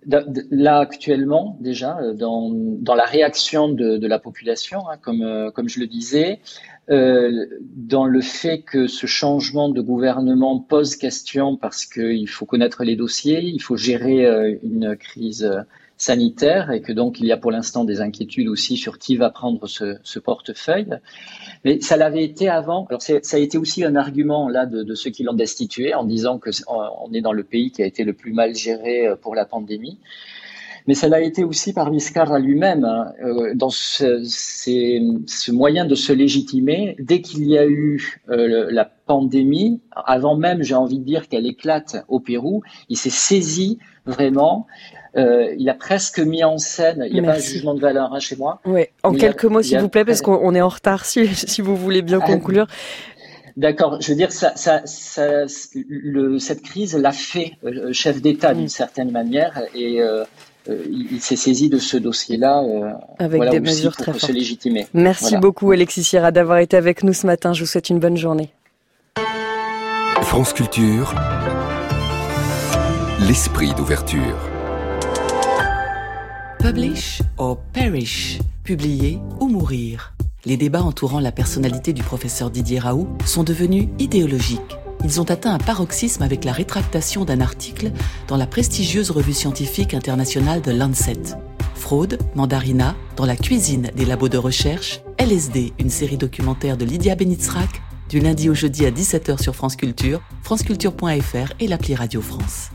là actuellement déjà dans dans la réaction de, de la population, hein, comme euh, comme je le disais, euh, dans le fait que ce changement de gouvernement pose question parce qu'il faut connaître les dossiers, il faut gérer euh, une crise euh, sanitaire, et que donc il y a pour l'instant des inquiétudes aussi sur qui va prendre ce, ce portefeuille. Mais ça l'avait été avant. Alors c'est, ça a été aussi un argument là de, de ceux qui l'ont destitué, en disant que on est dans le pays qui a été le plus mal géré pour la pandémie. Mais ça l'a été aussi par Vizcarra lui-même, hein, euh, dans ce, ces, ce moyen de se légitimer. Dès qu'il y a eu euh, la pandémie, avant même, j'ai envie de dire, qu'elle éclate au Pérou, il s'est saisi vraiment. Euh, il a presque mis en scène, il n'y a Merci. pas un jugement de valeur hein, chez moi. Oui, en quelques a, mots s'il vous plaît, parce qu'on est en retard, si, si vous voulez bien conclure. D'accord, je veux dire, ça, ça, ça, le, cette crise l'a fait euh, chef d'État d'une mmh. certaine manière, et euh, euh, il, il s'est saisi de ce dossier-là euh, avec voilà, des aussi mesures pour très se fortes. légitimer. Merci voilà. beaucoup Alexis Sierra d'avoir été avec nous ce matin, je vous souhaite une bonne journée. France Culture, l'esprit d'ouverture. Publish or perish, publier ou mourir. Les débats entourant la personnalité du professeur Didier Raoult sont devenus idéologiques. Ils ont atteint un paroxysme avec la rétractation d'un article dans la prestigieuse revue scientifique internationale de Lancet. Fraude, mandarina, dans la cuisine des labos de recherche, L S D, une série documentaire de Lydia Benitzrak, du lundi au jeudi à dix-sept heures sur France Culture, franceculture point f r et l'appli Radio France.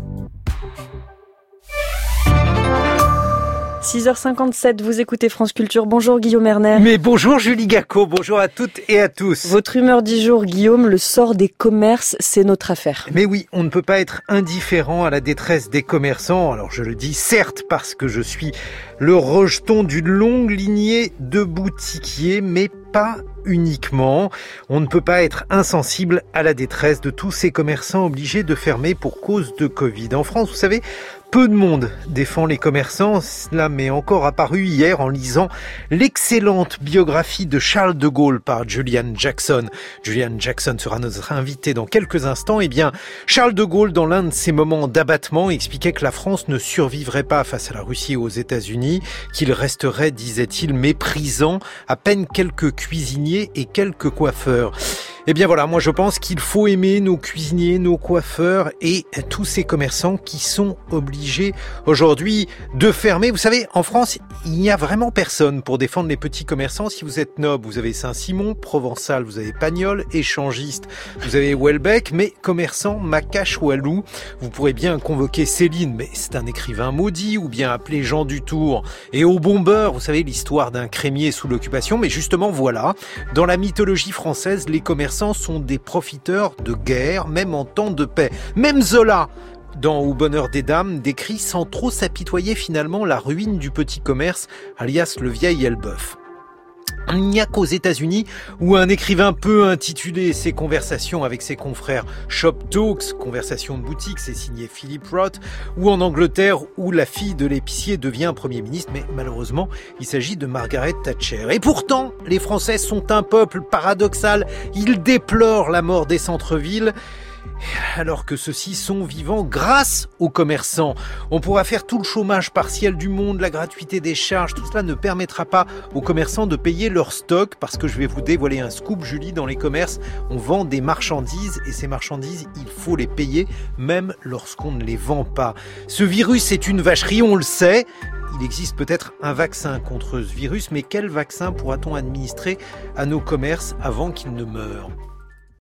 six heures cinquante-sept, vous écoutez France Culture. Bonjour Guillaume Erner. Mais bonjour Julie Gacot, bonjour à toutes et à tous. Votre humeur du jour, Guillaume, le sort des commerces, c'est notre affaire. Mais oui, on ne peut pas être indifférent à la détresse des commerçants. Alors je le dis certes parce que je suis le rejeton d'une longue lignée de boutiquiers, mais pas uniquement. On ne peut pas être insensible à la détresse de tous ces commerçants obligés de fermer pour cause de Covid. En France, vous savez, peu de monde défend les commerçants. Cela m'est encore apparu hier en lisant l'excellente biographie de Charles de Gaulle par Julian Jackson. Julian Jackson sera notre invité dans quelques instants. Eh bien, Charles de Gaulle, dans l'un de ses moments d'abattement, expliquait que la France ne survivrait pas face à la Russie et aux États-Unis, qu'il resterait, disait-il, méprisant, à peine quelques cuisiniers et quelques coiffeurs. Eh bien voilà, moi je pense qu'il faut aimer nos cuisiniers, nos coiffeurs et tous ces commerçants qui sont obligés aujourd'hui de fermer. Vous savez, en France, il n'y a vraiment personne pour défendre les petits commerçants. Si vous êtes noble, vous avez Saint-Simon, Provençal, vous avez Pagnol, échangiste, vous avez Welbeck, mais commerçant, Macache ou Alou, vous pourrez bien convoquer Céline, mais c'est un écrivain maudit, ou bien appeler Jean Dutour. Et au bon beurre, vous savez l'histoire d'un crémier sous l'occupation, mais justement voilà, dans la mythologie française, les commerçants sont des profiteurs de guerre, même en temps de paix. Même Zola, dans Au bonheur des dames, décrit sans trop s'apitoyer finalement la ruine du petit commerce, alias le vieil Elbeuf. Il n'y a qu'aux États-Unis où un écrivain peut intituler ses conversations avec ses confrères Shop Talks, conversations de boutique, c'est signé Philip Roth, ou en Angleterre où la fille de l'épicier devient Premier ministre, mais malheureusement, il s'agit de Margaret Thatcher. Et pourtant, les Français sont un peuple paradoxal, ils déplorent la mort des centres-villes, alors que ceux-ci sont vivants grâce aux commerçants. On pourra faire tout le chômage partiel du monde, la gratuité des charges, tout cela ne permettra pas aux commerçants de payer leur stock, parce que je vais vous dévoiler un scoop, Julie, dans les commerces, on vend des marchandises, et ces marchandises, il faut les payer, même lorsqu'on ne les vend pas. Ce virus est une vacherie, on le sait. Il existe peut-être un vaccin contre ce virus, mais quel vaccin pourra-t-on administrer à nos commerces avant qu'ils ne meurent ?